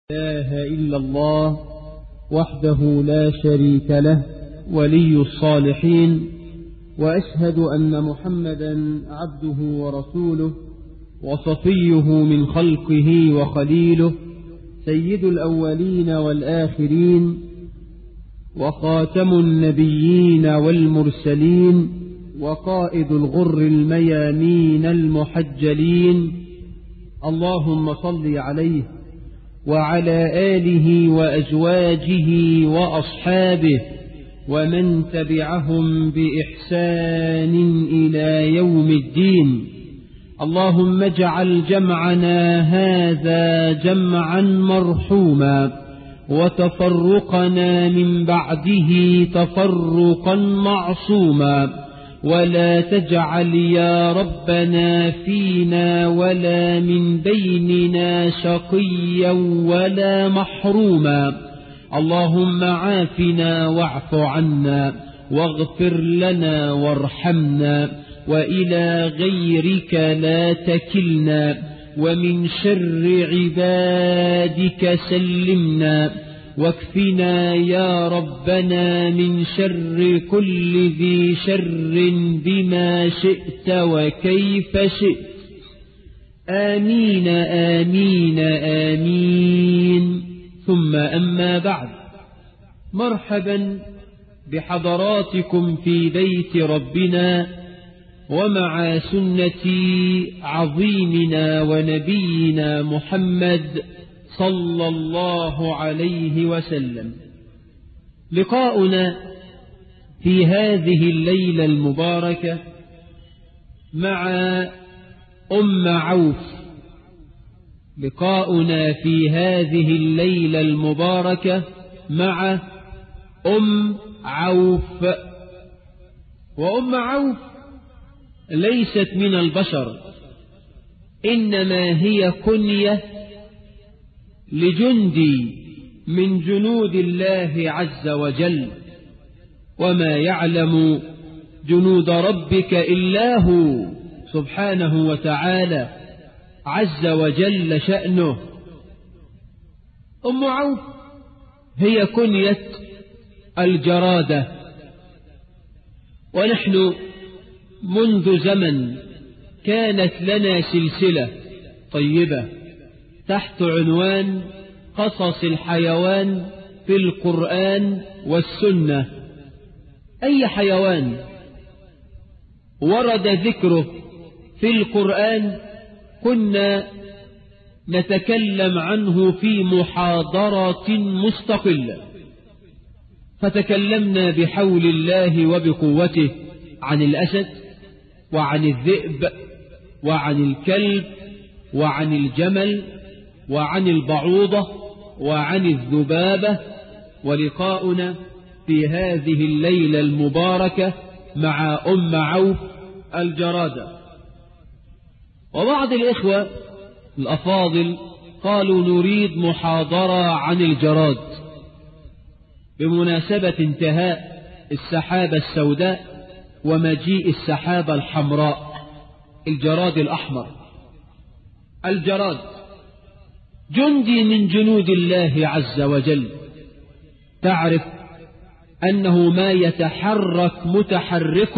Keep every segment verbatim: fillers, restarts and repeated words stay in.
لا إله إلا الله وحده لا شريك له ولي الصالحين، وأشهد أن محمدا عبده ورسوله وصفيه من خلقه وخليله، سيد الأولين والآخرين وخاتم النبيين والمرسلين وقائد الغر الميامين المحجلين. اللهم صل عليه وعلى آله وأزواجه وأصحابه ومن تبعهم بإحسان إلى يوم الدين. اللهم اجعل جمعنا هذا جمعا مرحوما، وتفرقنا من بعده تفرقا معصوما، ولا تجعل يا ربنا فينا ولا من بيننا شقيا ولا محروما. اللهم عافنا واعف عنا واغفر لنا وارحمنا، وإلى غيرك لا تكلنا، ومن شر عبادك سلمنا، واكفنا يا ربنا من شر كل ذي شر بما شئت وكيف شئت. آمين آمين آمين. ثم أما بعد، مرحبا بحضراتكم في بيت ربنا ومع سنة عظيمنا ونبينا محمد صلى الله عليه وسلم. لقاؤنا في هذه الليلة المباركة مع أم عوف، لقاؤنا في هذه الليلة المباركة مع أم عوف. وأم عوف ليست من البشر، إنما هي كنية لجندي من جنود الله عز وجل، وما يعلم جنود ربك إلا هو سبحانه وتعالى عز وجل شأنه. أم عوف هي كنية الجرادة، ونحن منذ زمن كانت لنا سلسلة طيبة تحت عنوان قصص الحيوان في القرآن والسنة. أي حيوان ورد ذكره في القرآن كنا نتكلم عنه في محاضرة مستقلة، فتكلمنا بحول الله وبقوته عن الأسد وعن الذئب وعن الكلب وعن الجمل وعن البعوضة وعن الذبابة. ولقاؤنا في هذه الليلة المباركة مع أم عوف الجرادة. وبعض الإخوة الأفاضل قالوا نريد محاضرة عن الجراد بمناسبة انتهاء السحابة السوداء ومجيء السحابة الحمراء، الجراد الأحمر. الجراد جندي من جنود الله عز وجل، تعرف أنه ما يتحرك متحرك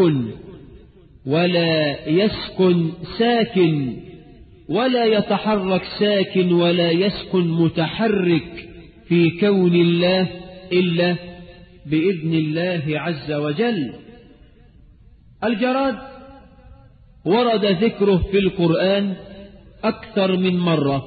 ولا يسكن ساكن، ولا يتحرك ساكن ولا يسكن متحرك في كون الله إلا بإذن الله عز وجل. الجراد ورد ذكره في القرآن أكثر من مرة.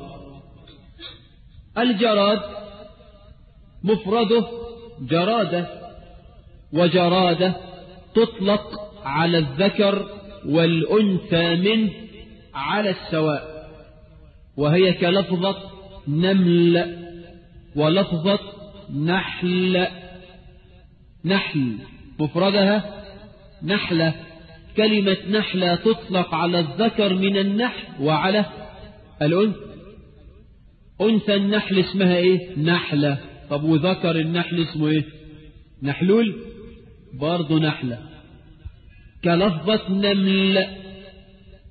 الجراد مفرده جرادة، وجرادة تطلق على الذكر والأنثى منه على السواء، وهي كلفظة نمل ولفظة نحل. نحل مفردها نحلة، كلمة نحلة تطلق على الذكر من النحل وعلى الأنثى. أنثى النحل اسمها إيه؟ نحلة. طب وذكر النحل اسمه إيه؟ نحلول، برضو نحلة. كلفظة نمل،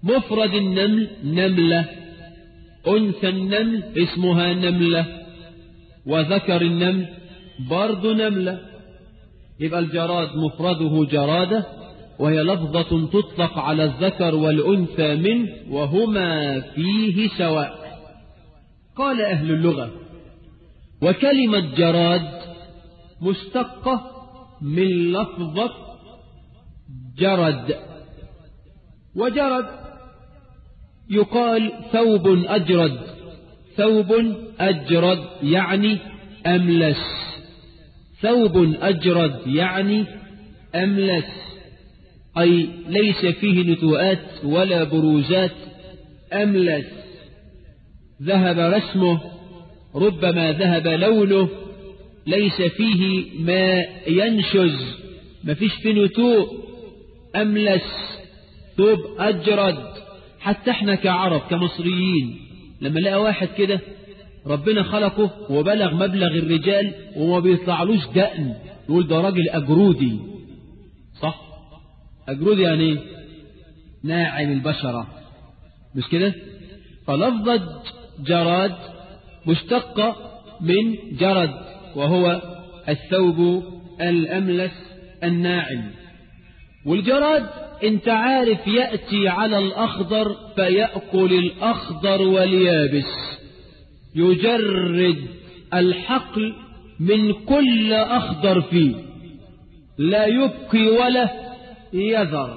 مفرد النمل نملة، أنثى النمل اسمها نملة، وذكر النمل برضو نملة. يبقى الجراد مفرده جرادة، وهي لفظة تطلق على الذكر والأنثى منه وهما فيه سواء. قال أهل اللغة: وكلمة جراد مشتقة من لفظة جرد، وجرد يقال ثوب أجرد، ثوب أجرد يعني أملس، ثوب أجرد يعني أملس، أي ليس فيه نتوءات ولا بروزات، أملس، ذهب رسمه، ربما ذهب لونه، ليس فيه ما ينشز، ما فيش فيه نتوء، أملس، ثوب أجرد. حتى احنا كعرب كمصريين لما لقى واحد كده ربنا خلقه وبلغ مبلغ الرجال وما بيطلعلوش دقن، يقول ده راجل أجرودي، صح؟ أجرودي يعني ايه؟ ناعم البشرة، مش كده؟ فلفظة جراد مشتقة من جرد، وهو الثوب الأملس الناعم. والجراد انت عارف يأتي على الأخضر فيأكل الأخضر واليابس، يجرد الحقل من كل أخضر فيه، لا يبقي ولا يذر.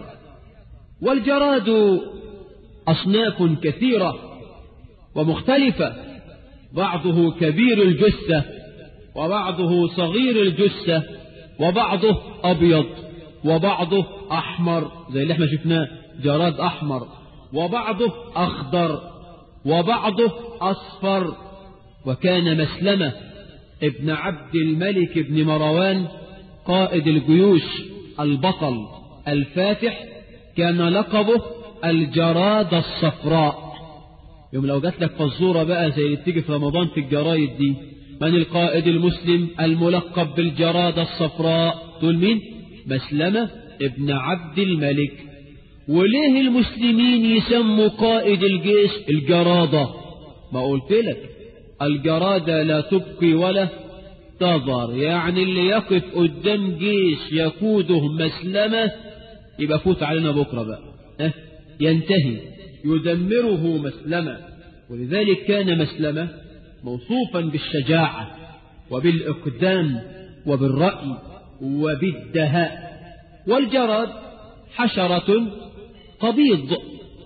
والجراد أصناف كثيرة ومختلفة، بعضه كبير الجثة وبعضه صغير الجثة وبعضه أبيض وبعضه أحمر زي اللي احنا شفناه جراد أحمر، وبعضه أخضر وبعضه أصفر. وكان مسلمة ابن عبد الملك بن مروان قائد الجيوش البطل الفاتح كان لقبه الجراد الصفراء. يوم لو جات لك فزورة بقى زي اللي بتيجي في رمضان في الجرايد دي، من القائد المسلم الملقب بالجراد الصفراء؟ تقول مين؟ مسلمة ابن عبد الملك. وليه المسلمين يسموا قائد الجيش الجرادة؟ ما قلت لك الجرادة لا تبقي ولا تضر، يعني اللي يقف قدام جيش يقوده مسلمة يبقى فوت علينا بكرة بقى، اه ينتهي، يدمره مسلمة. ولذلك كان مسلمة موصوفا بالشجاعة وبالإقدام وبالرأي وبالدهاء. والجراد حشرة تبيض،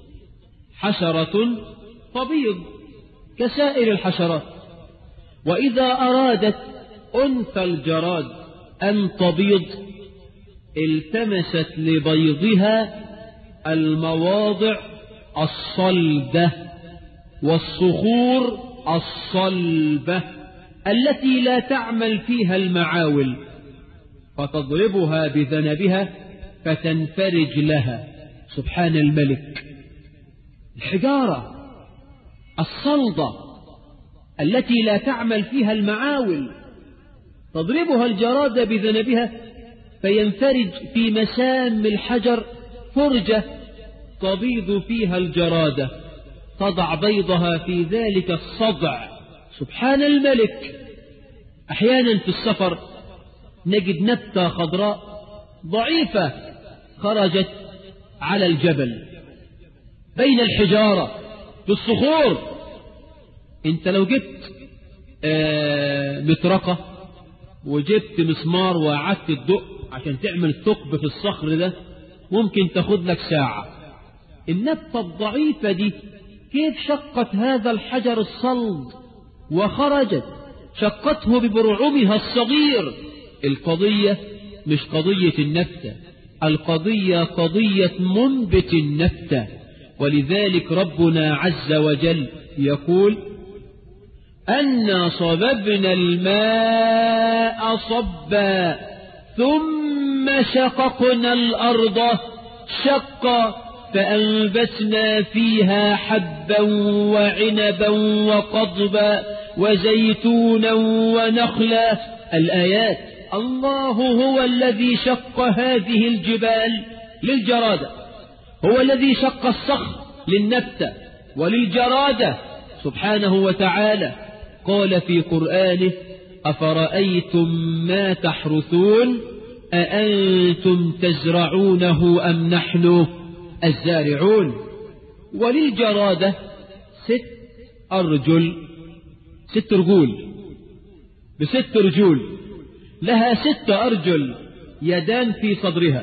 حشرة تبيض كسائر الحشرات. وإذا أرادت أنثى الجراد أن تبيض التمست لبيضها المواضع الصلدة والصخور الصلبة التي لا تعمل فيها المعاول، فتضربها بذنبها فتنفرج لها. سبحان الملك. الحجارة الصلدة التي لا تعمل فيها المعاول تضربها الجرادة بذنبها فينفرج في مسام الحجر فرجة تبيض فيها الجرادة، تضع بيضها في ذلك الصدع. سبحان الملك. أحيانا في السفر نجد نبتة خضراء ضعيفة خرجت على الجبل بين الحجارة في الصخور. انت لو جبت آه مطرقة وجبت مسمار وقعدت تدق عشان تعمل ثقب في الصخر ده ممكن تاخد لك ساعة. النبتة الضعيفة دي كيف شقت هذا الحجر الصلب وخرجت؟ شقته ببرعمها الصغير. القضية مش قضية النبتة، القضية قضية منبت النبتة. ولذلك ربنا عز وجل يقول: أنا صببنا الماء صبا ثم شققنا الأرض شقا فأنبتنا فيها حبا وعنبا وقضبا وزيتونا ونخلا. الآيات. الله هو الذي شق هذه الجبال للجرادة، هو الذي شق الصخر للنبتة وللجرادة سبحانه وتعالى. قال في قرآنه أفرأيتم ما تحرثون أأنتم تزرعونه أم نحن الزارعون. وللجرادة ست أرجل، ست رجول، بست رجول، لها ست أرجل يدان في صدرها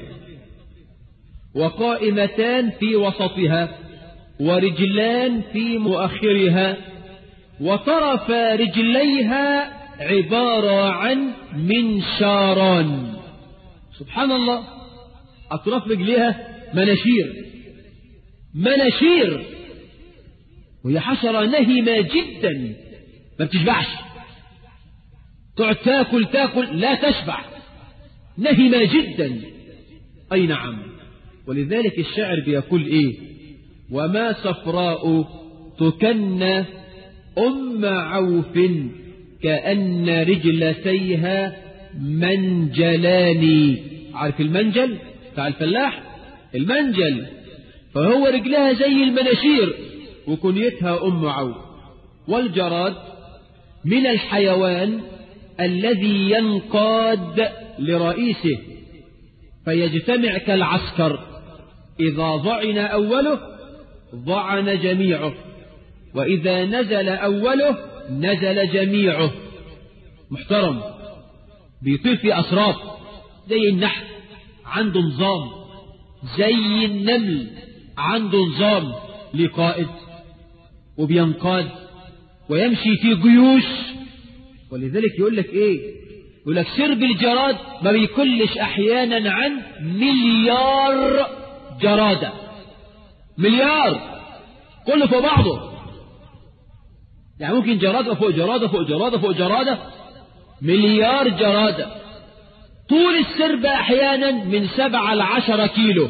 وقائمتان في وسطها ورجلان في مؤخرها وطرف رجليها عبارة عن منشاران. سبحان الله، أطراف رجليها مناشير، مناشير، وهي حشرة نهمة جدا ما بتشبعش، تقعد تاكل تاكل لا تشبع، نهمة جدا. أي نعم. ولذلك الشاعر بيقول إيه؟ وما صفراء تكن أم عوف كأن رجلتيها منجلان. عارف المنجل بتاع الفلاح؟ المنجل، فهو رجلها زي المناشير وكنيتها أم عوف. والجراد من الحيوان الذي ينقاد لرئيسه فيجتمع كالعسكر، إذا ضعن أوله ضعن جميعه، وإذا نزل أوله نزل جميعه. محترم، بيطير في أسراب زي النحل عنده نظام، زي النمل عنده نظام، لقائد وبينقاد ويمشي في جيوش. ولذلك يقول لك ايه؟ يقول لك سرب الجراد ما بيكلش احيانا عن مليار جرادة، مليار كله فوق بعضه. يعني ممكن جرادة فوق جرادة فوق جرادة فوق جرادة، مليار جرادة. طول السرب احيانا من سبعة لعشرة كيلو،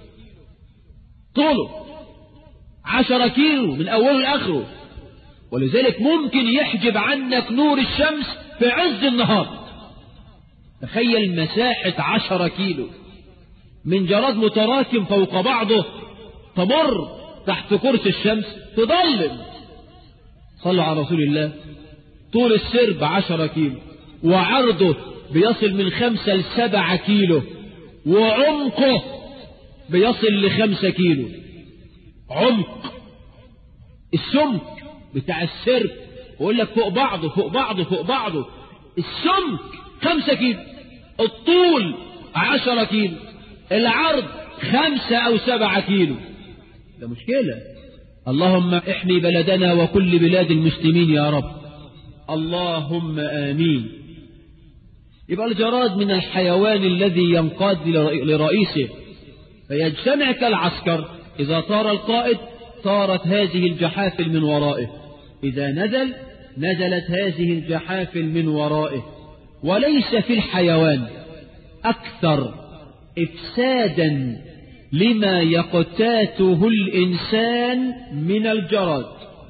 طوله عشرة كيلو من اوله لاخره. ولذلك ممكن يحجب عنك نور الشمس في عز النهار. تخيل مساحة عشرة كيلو من جراد متراكم فوق بعضه، تمر تحت كرسي الشمس تضلم. صلوا على رسول الله. طول السرب عشرة كيلو، وعرضه بيصل من خمسة لسبعة كيلو، وعمقه بيصل لخمسة كيلو. عمق السمك بتاع السرب، ويقول لك فوق بعضه فوق بعضه فوق بعضه. السمك خمسة كيلو، الطول عشرة كيلو، العرض خمسة أو سبعة كيلو. ده مشكلة. اللهم احمي بلدنا وكل بلاد المسلمين يا رب، اللهم آمين. يبقى الجراد من الحيوان الذي ينقاد لرئيسه فيجتمع كالعسكر، إذا طار القائد طارت هذه الجحافل من ورائه، إذا نزل نزلت هذه الجحافل من ورائه. وليس في الحيوان أكثر إفسادا لما يقتاته الإنسان من الجراد.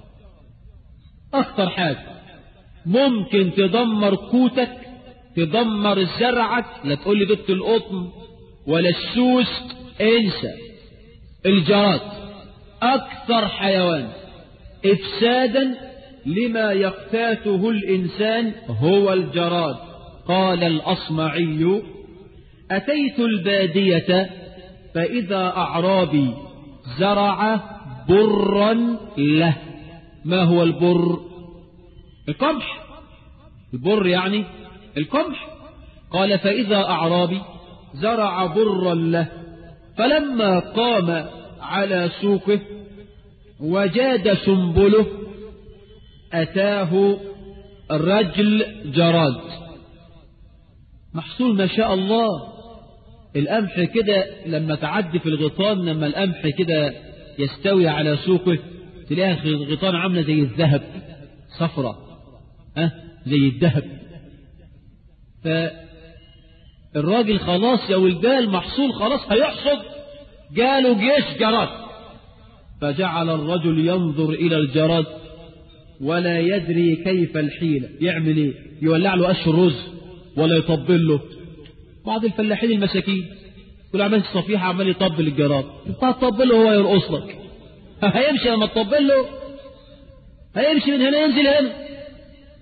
أخطر حاجة ممكن تدمر قوتك، تدمر زرعك، لا تقول لي دكت القطن ولا السوس، انسى. الجراد أكثر حيوان إفسادا لما يقتاته الإنسان هو الجراد. قال الأصمعي: أتيت البادية فإذا أعرابي زرع برا له. ما هو البر؟ القمح. البر يعني القمح. قال: فإذا أعرابي زرع برا له، فلما قام على سوقه وجاد سنبله أتاه رجل جراد. محصول ما شاء الله. القمح كده لما تعدي في الغيطان، لما القمح كده يستوي على سوقه تلاقيها الغيطان عاملة زي الذهب، صفرة أه؟ زي الذهب. فالراجل خلاص يا ولدان المحصول خلاص هيحصد، جاله جيش جراد، فجعل الرجل ينظر إلى الجراد ولا يدري كيف الحيلة. يعمل ايه؟ يولع له قش الرز ولا يطبل له. بعض الفلاحين المساكين كل عمال الصفيحة عمال يطبل الجراد، انت هتطبل له هو يرقص لك. هيمشي لما تطبل له، هيمشي من هنا ينزل هنا.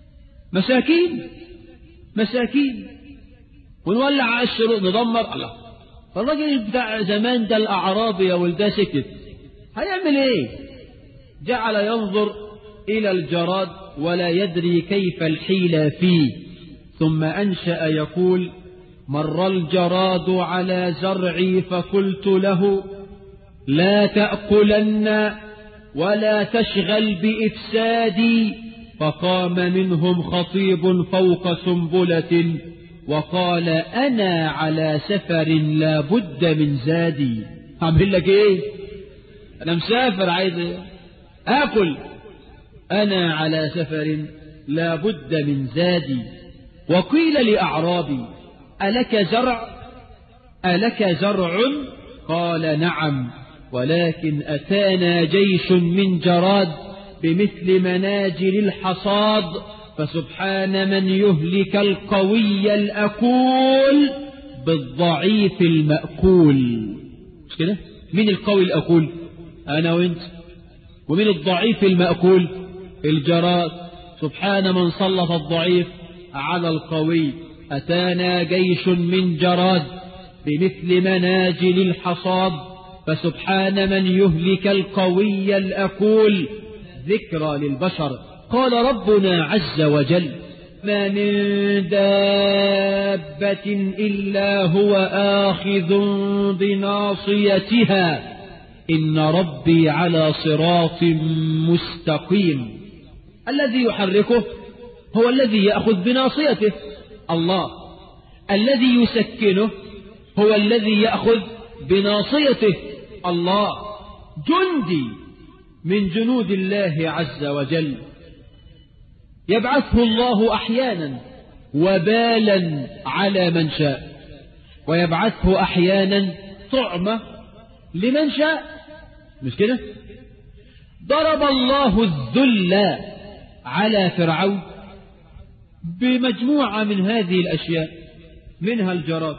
مساكين مساكين ونولع على الشروق ندمر. الله، فالراجل بتاع زمان ده الأعرابي يا ولده سكت، هيعمل ايه؟ جعل ينظر إلى الجراد ولا يدري كيف الحيلة فيه، ثم أنشأ يقول: مر الجراد على زرعي فقلت له لا تأكلن ولا تشغل بإفسادي، فقام منهم خطيب فوق سنبلة وقال: أنا على سفر لا بد من زادي. أعمل لك إيه؟ أنا مسافر عايز آكل. أنا على سفر لا بد من زادي. وقيل لأعرابي: ألك زرع؟ ألك زرع؟ قال: نعم، ولكن أتانا جيش من جراد بمثل مناجل الحصاد، فسبحان من يهلك القوي الأكول بالضعيف المأكول. مش كده؟ مين القوي الأكول؟ أنا وإنت. ومين الضعيف المأكول؟ الجراد. سبحان من سلط الضعيف على القوي. أتانا جيش من جراد بمثل مناجل الحصاد، فسبحان من يهلك القوي الأكول. ذكرى للبشر. قال ربنا عز وجل: ما من دابة إلا هو آخذ بناصيتها إن ربي على صراط مستقيم. الذي يحركه هو الذي يأخذ بناصيته، الله. الذي يسكنه هو الذي يأخذ بناصيته، الله. جندي من جنود الله عز وجل يبعثه الله أحيانا وبالا على من شاء، ويبعثه أحيانا طعمة لمن شاء. مش كده؟ ضرب الله الذل على فرعون بمجموعة من هذه الأشياء، منها الجراد.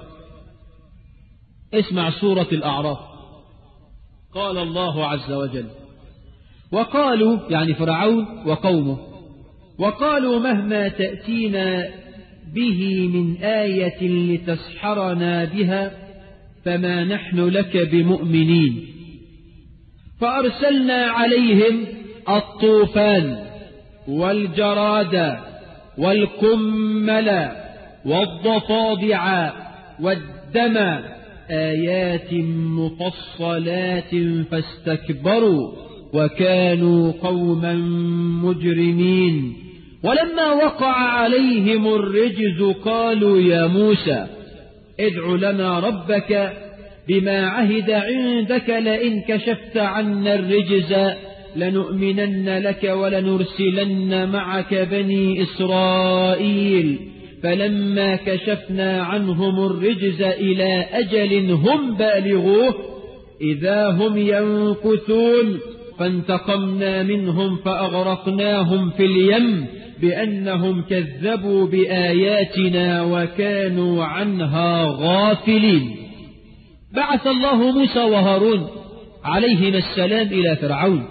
اسمع سورة الأعراف. قال الله عز وجل: وقالوا، يعني فرعون وقومه، وقالوا مهما تأتينا به من آية لتسحرنا بها فما نحن لك بمؤمنين. فأرسلنا عليهم الطوفان والجراد والكمل والضفادع والدم آيات مفصلات فاستكبروا وكانوا قوما مجرمين. ولما وقع عليهم الرجز قالوا يا موسى ادع لنا ربك بما عهد عندك لئن كشفت عنا الرجز لنؤمنن لك ولنرسلن معك بني إسرائيل. فلما كشفنا عنهم الرجز إلى أجل هم بالغوه إذا هم ينكثون فانتقمنا منهم فأغرقناهم في اليم بأنهم كذبوا بآياتنا وكانوا عنها غافلين. بعث الله موسى وهارون عليهما السلام إلى فرعون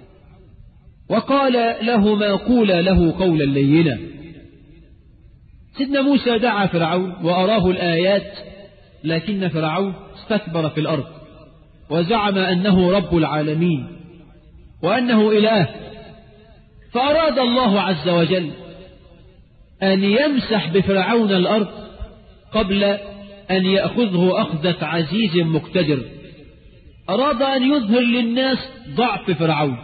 وقال لهما قولا له قولا لينا. سيدنا موسى دعا فرعون وأراه الآيات، لكن فرعون استكبر في الأرض وزعم أنه رب العالمين وأنه إله. فأراد الله عز وجل أن يمسح بفرعون الأرض قبل أن يأخذه أخذة عزيز مقتدر. أراد أن يظهر للناس ضعف فرعون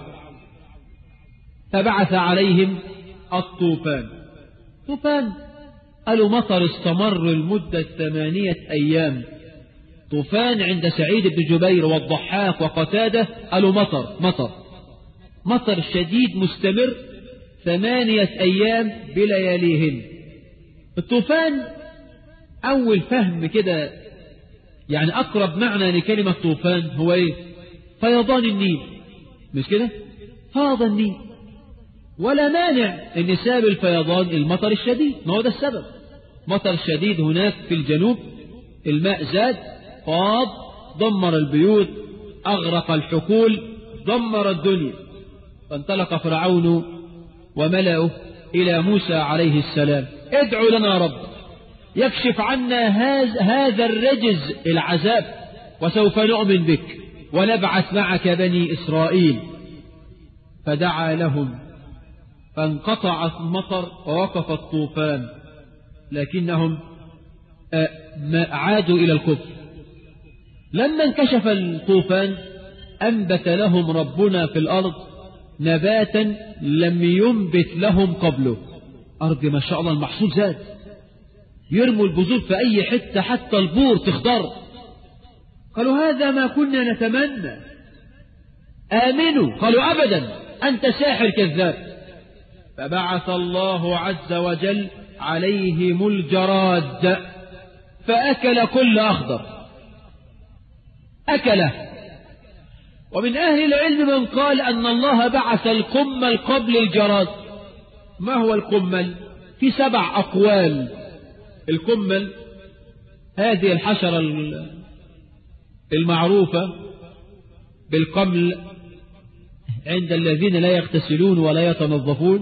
فبعث عليهم الطوفان. طوفان قالوا مطر استمر لمدة ثمانية أيام. طوفان عند سعيد بن جبير والضحاك وقتادة قالوا مطر مطر مطر شديد مستمر ثمانية أيام بلياليهن. الطوفان أول فهم كده، يعني أقرب معنى لكلمة طوفان هو إيه؟ فيضان النيل. مش كده؟ فاض النيل، ولا مانع أن سبب الفيضان المطر الشديد، ما هو ده السبب. مطر شديد هناك في الجنوب، الماء زاد فاض دمر البيوت أغرق الحقول دمر الدنيا. فانطلق فرعون وملأه إلى موسى عليه السلام: ادعو لنا رب يكشف عنا هذا الرجز العذاب وسوف نؤمن بك ونبعث معك بني إسرائيل. فدعا لهم فانقطع المطر ووقف الطوفان، لكنهم عادوا إلى الكفر. لما انكشف الطوفان أنبت لهم ربنا في الأرض نباتا لم ينبت لهم قبله. أرض ما شاء الله المحصول زاد، يرموا البذور في أي حتة حتى البور تخضر. قالوا: هذا ما كنا نتمنى. آمنوا. قالوا: أبدا، أنت ساحر كذاب. فبعث الله عز وجل عليهم الجراد فأكل كل أخضر، أكله. ومن أهل العلم من قال أن الله بعث القمل قبل الجراد. ما هو القمل؟ في سبع أقوال. القمل هذه الحشرة المعروفة بالقمل عند الذين لا يغتسلون ولا يتنظفون.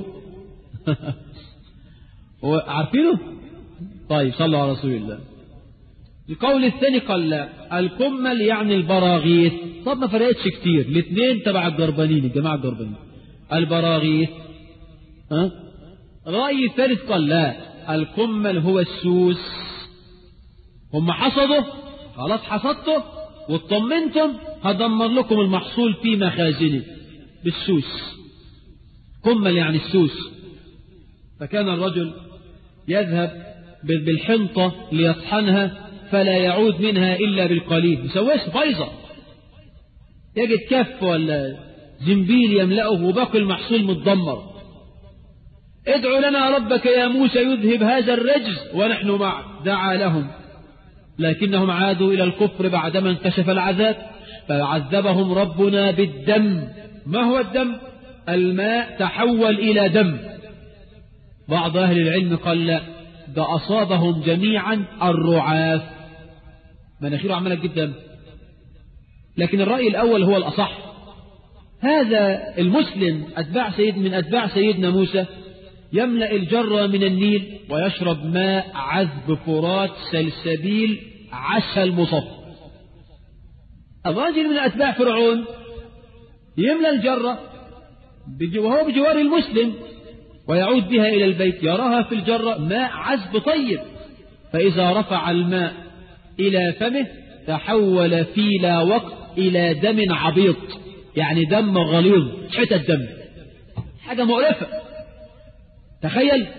عارفينه؟ طيب صلوا على رسول الله. القول الثاني قال لا، القمل يعني البراغيث. طب ما فرقتش كتير، الاثنين تبع الجربانين، الجماعة الجربانين. البراغيث. ها؟ الرأي الثالث قال لا، القمل هو السوس. هم حصدوا، خلاص حصدته واطمنتم، هدمر لكم المحصول في مخازنه بالسوس. قمل يعني السوس. فكان الرجل يذهب بالحنطة ليطحنها فلا يعود منها إلا بالقليل، يسويش فايزة، يجد كف ولا زنبيل يملأه وباقي المحصول متدمر. ادعو لنا ربك يا موسى يذهب هذا الرجز ونحن معك. دعا لهم لكنهم عادوا إلى الكفر بعدما انكشف العذاب، فعذبهم ربنا بالدم. ما هو الدم؟ الماء تحول إلى دم. بعض أهل العلم قال لا، ده أصابهم جميعا الرعاف، مناخيره عمالة جدا. لكن الرأي الأول هو الأصح. هذا المسلم أتباع سيد من أتباع سيدنا موسى يملأ الجرة من النيل ويشرب ماء عذب فرات سلسبيل عسل مصفى. الراجل من أتباع فرعون يملأ الجرة وهو بجوار المسلم ويعود بها إلى البيت، يراها في الجرة ماء عذب طيب، فإذا رفع الماء إلى فمه تحول في لا وقت إلى دم عبيط، يعني دم غليظ، حتى الدم، حاجة مقرفة. تخيل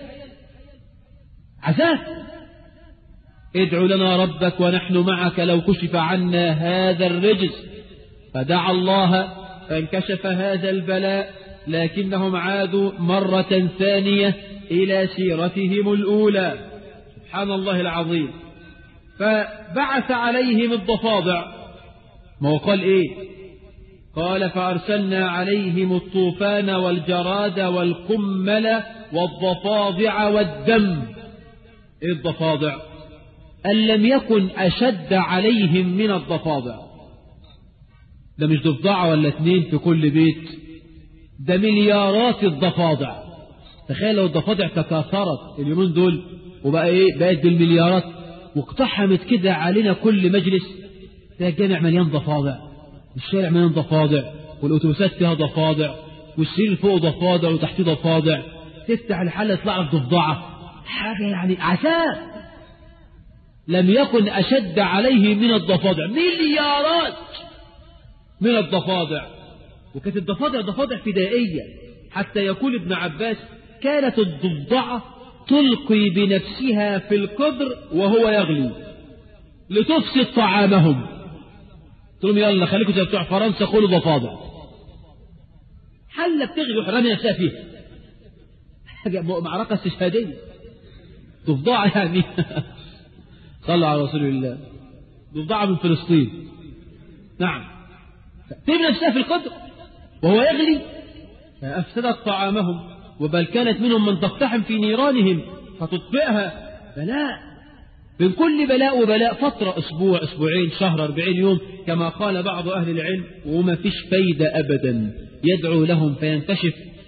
عذاب. ادعو لنا ربك ونحن معك لو كشف عنا هذا الرجز. فدعا الله فانكشف هذا البلاء، لكنهم عادوا مرة ثانية إلى سيرتهم الأولى. سبحان الله العظيم. فبعث عليهم الضفادع. ما هو قال إيه؟ قال فأرسلنا عليهم الطوفان والجراد والقمل والضفادع والدم. إيه الضفادع؟ أن لم يكن أشد عليهم من الضفادع. ده مش ضفدعة ولا اتنين في كل بيت، ده مليارات الضفادع. تخيل لو الضفادع تكاثرت اليومين دول وبقى ايه، بقت بالمليارات واقتحمت كده علينا كل مجلس، تلاقي الجامع مليان ضفادع، الشارع مليان ضفادع، والاتوبيسات فيها ضفادع، والسرير فوق ضفادع وتحتيه ضفادع، تفتح الحله يطلع لك ضفدعه، حاجه يعني عذاب. لم يكن اشد عليه من الضفادع، مليارات من الضفادع. وكانت الضفادع ضفادع فدائية، حتى يقول ابن عباس كانت الضفدعة تلقي بنفسها في القدر وهو يغلي لتفسد طعامهم. تقول لهم يلا خليكم زي بتوع فرنسا كلوا ضفادع، حلة بتغلي وحرامي نفسها فيها، حاجة معركة استشهادية. ضفدعة يعني صلى على رسول الله، ضفدعة من فلسطين. نعم، تبني نفسها في القدر وهو يغلي، فأفسدت طعامهم، وبل كانت منهم من تقتحم في نيرانهم فتطفئها. بلاء، من كل بلاء وبلاء فترة، أسبوع، أسبوعين، شهر، أربعين يوم، كما قال بعض أهل العلم، وما فيش فايدة أبدا. يدعو لهم فينكشف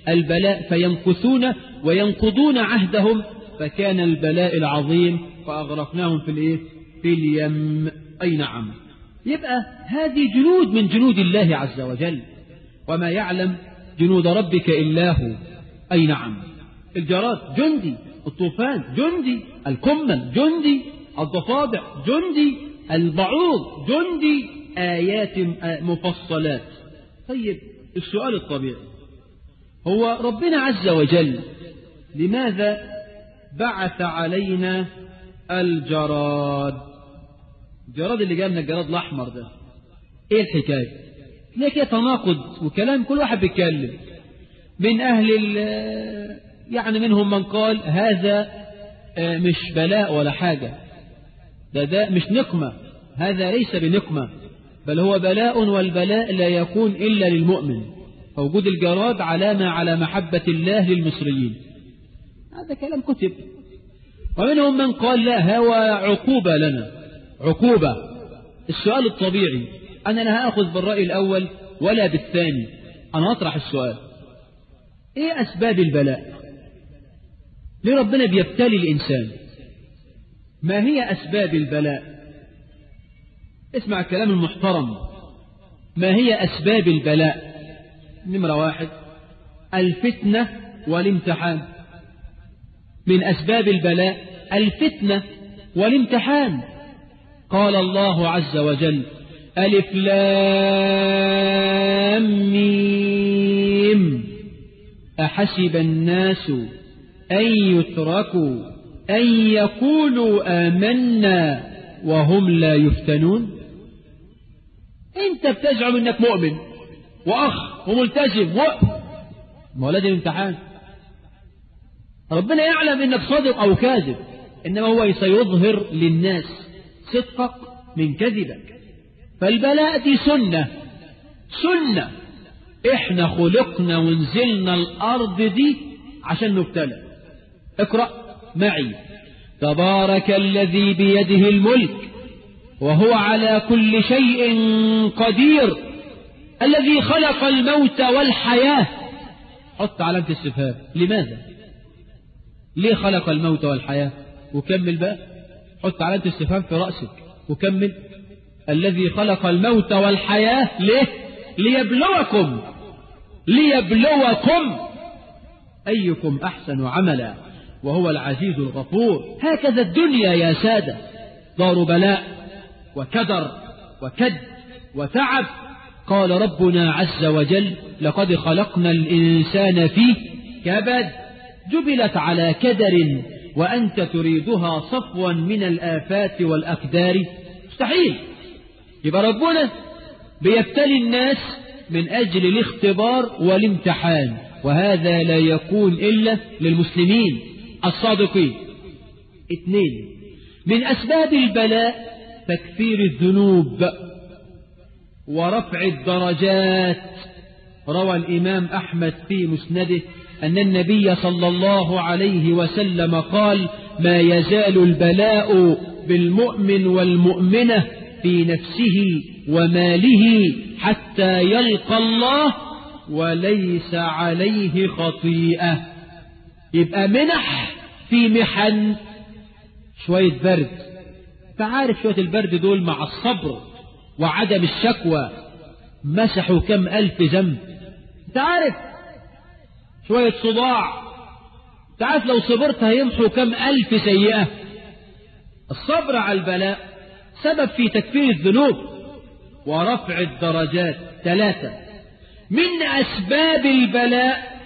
البلاء فيمكثون وينقضون عهدهم، فكان البلاء العظيم فأغرقناهم في الإيه؟ في اليم. أي نعم. يبقى هذه جنود من جنود الله عز وجل، وما يعلم جنود ربك إلا هو. أي نعم. الجراد جندي، الطوفان جندي، الكمل جندي، الضفادع جندي، البعوض جندي، آيات مفصلات. طيب السؤال الطبيعي هو ربنا عز وجل لماذا بعث علينا الجراد؟ الجراد اللي جاء من الجراد الأحمر ده ايه الحكاية؟ ليه كده تناقض وكلام كل واحد بيتكلم. من أهل يعني منهم من قال هذا مش بلاء ولا حاجة، ده ده مش نقمة، هذا ليس بنقمة، بل هو بلاء، والبلاء لا يكون إلا للمؤمن، فوجود الجراد علامة على محبة الله للمصريين. هذا كلام كتب. ومنهم من قال لا، هو عقوبة لنا، عقوبة. السؤال الطبيعي أنا لا هأخذ بالرأي الأول ولا بالثاني، أنا أطرح السؤال: إيه أسباب البلاء؟ ليه ربنا بيبتلي الإنسان؟ ما هي أسباب البلاء؟ اسمع الكلام المحترم. ما هي أسباب البلاء؟ نمرة واحد: الفتنة والامتحان. من أسباب البلاء الفتنة والامتحان. قال الله عز وجل: ألف لام ميم أحسب الناس أن يتركوا أن يقولوا آمنا وهم لا يفتنون. أنت بتزعم أنك مؤمن وأخ وملتزم و... ما هو لازم امتحان. ربنا يعلم أنك صادق أو كاذب، إنما هو سيظهر للناس صدقك من كذبك. فالبلاء دي سنة، سنة. إحنا خلقنا ونزلنا الأرض دي عشان نبتلى. اقرأ معي: تبارك الذي بيده الملك وهو على كل شيء قدير الذي خلق الموت والحياة. حط علامة استفهام. لماذا؟ ليه خلق الموت والحياة؟ وكمل بقى، حط علامة استفهام في رأسك وكمل: الذي خلق الموت والحياة ليه؟ ليبلوكم، ليبلوكم أيكم أحسن عملا وهو العزيز الغفور. هكذا الدنيا يا سادة، دار بلاء وكدر وكد وتعب. قال ربنا عز وجل: لقد خلقنا الإنسان في كبد. جبلت على كدر وأنت تريدها صفوا من الآفات والأكدار؟ مستحيل. يبقى ربنا بيبتلي الناس من أجل الاختبار والامتحان، وهذا لا يكون إلا للمسلمين الصادقين. اثنين: من أسباب البلاء تكفير الذنوب ورفع الدرجات. روى الإمام أحمد في مسنده أن النبي صلى الله عليه وسلم قال: ما يزال البلاء بالمؤمن والمؤمنة في نفسه وماله حتى يلقى الله وليس عليه خطيئة. يبقى منح في محن. شوية برد، فعارف شوية البرد دول مع الصبر وعدم الشكوى مسحوا كم ألف ذنب. تعرف شوية صداع، تعرف لو صبرت هيمحوا كم ألف سيئة. الصبر على البلاء سبب في تكفير الذنوب ورفع الدرجات. ثلاثة: من أسباب البلاء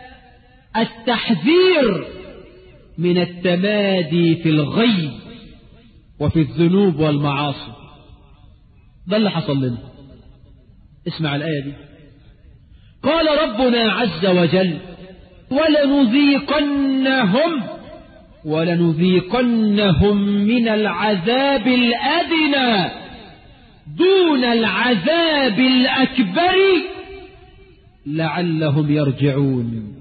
التحذير من التمادي في الغي وفي الذنوب والمعاصي. ده اللي حصل لنا. اسمع الآية دي. قال ربنا عز وجل: ولنذيقنهم ولنذيقنهم من العذاب الأدنى دون العذاب الأكبر لعلهم يرجعون.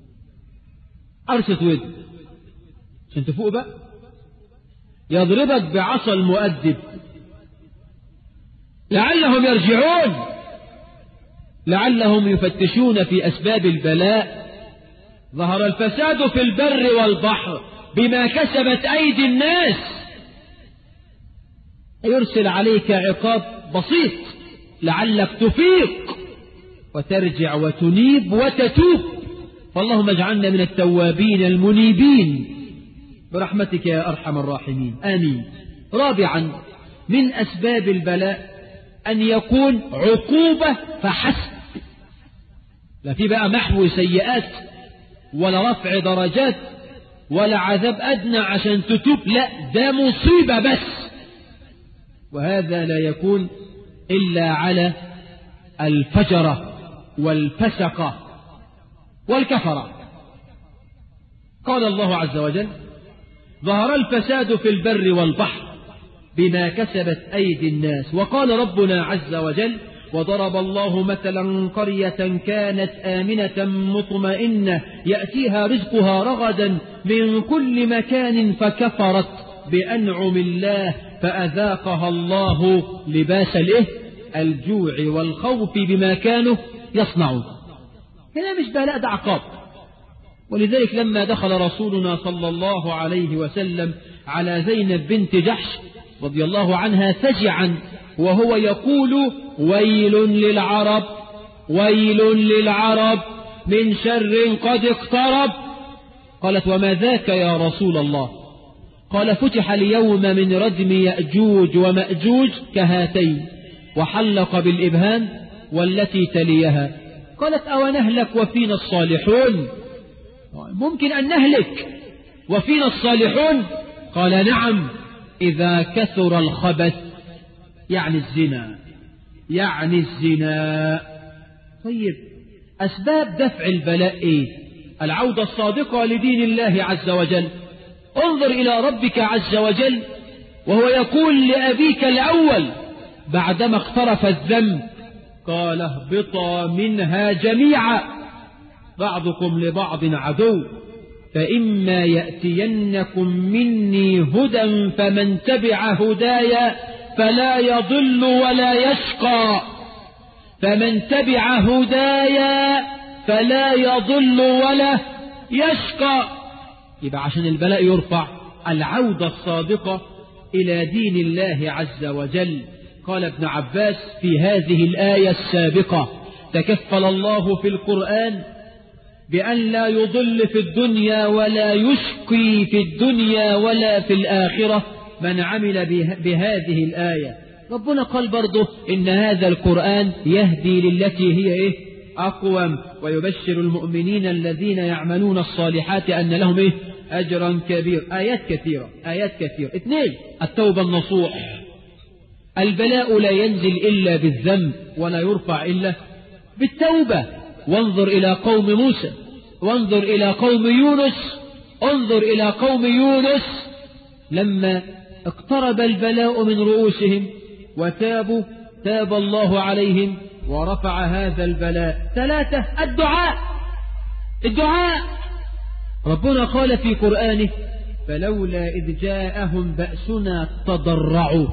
أرشط ود عشان تفوق بقى. يضربك بعصا المؤدب لعلهم يرجعون، لعلهم يفتشون في أسباب البلاء ظهر الفساد في البر والبحر بما كسبت أيدي الناس، يرسل عليك عقاب بسيط لعلك تفيق وترجع وتنيب وتتوب. فاللهم اجعلنا من التوابين المنيبين برحمتك يا أرحم الراحمين، آمين. رابعا، من أسباب البلاء أن يكون عقوبة فحسب، لا في بقى محو سيئات ولا رفع درجات ولا عذاب أدنى عشان تتوب، لا ده مصيبة بس. وهذا لا يكون إلا على الفجرة والفسقة والكفرة. قال الله عز وجل: ظهر الفساد في البر والبحر بما كسبت أيدي الناس. وقال ربنا عز وجل: وضرب الله مثلا قرية كانت آمنة مطمئنة يأتيها رزقها رغدا من كل مكان فكفرت بأنعم الله فأذاقها الله لباس الإيه؟ الجوع والخوف بما كانوا يصنعون. هنا مش بلاء، ده عقاب. ولذلك لما دخل رسولنا صلى الله عليه وسلم على زينب بنت جحش رضي الله عنها فزعا وهو يقول: ويل للعرب ويل للعرب من شر قد اقترب. قالت: وما ذاك يا رسول الله؟ قال: فتح اليوم من ردم يأجوج ومأجوج كهاتين، وحلق بالإبهام والتي تليها. قالت: أو نهلك وفينا الصالحون؟ ممكن أن نهلك وفينا الصالحون؟ قال: نعم، إذا كثر الخبث، يعني الزنا، يعني الزنا. طيب، أسباب دفع البلاء إيه؟ العودة الصادقة لدين الله عز وجل. انظر إلى ربك عز وجل وهو يقول لأبيك الأول بعدما اقترف الذنب: قال: اهبطا منها جميعا بعضكم لبعض عدو، فإما يأتينكم مني هدى فمن تبع هدايا فلا يضل ولا يشقى، فمن تبع هدايا فلا يضل ولا يشقى. يبقى عشان البلاء يرفع العودة الصادقة إلى دين الله عز وجل. قال ابن عباس في هذه الآية السابقة: تكفل الله في القرآن بأن لا يضل في الدنيا ولا يشقي في الدنيا ولا في الآخرة من عمل بهذه الآية. ربنا قال برضه إن هذا القرآن يهدي للتي هي إيه؟ أقوم، ويبشر المؤمنين الذين يعملون الصالحات أن لهم إيه؟ أجرا كبير. آيات كثيرة، آيات كثيرة. اثنين، التوبة النصوح. البلاء لا ينزل إلا بالذنب ولا يرفع إلا بالتوبة. وانظر إلى قوم موسى، وانظر إلى قوم يونس، انظر إلى قوم يونس لما اقترب البلاء من رؤوسهم وتابوا تاب الله عليهم ورفع هذا البلاء. ثلاثة، الدعاء. الدعاء ربنا قال في قرآنه: فلولا إذ جاءهم بأسنا تضرعوا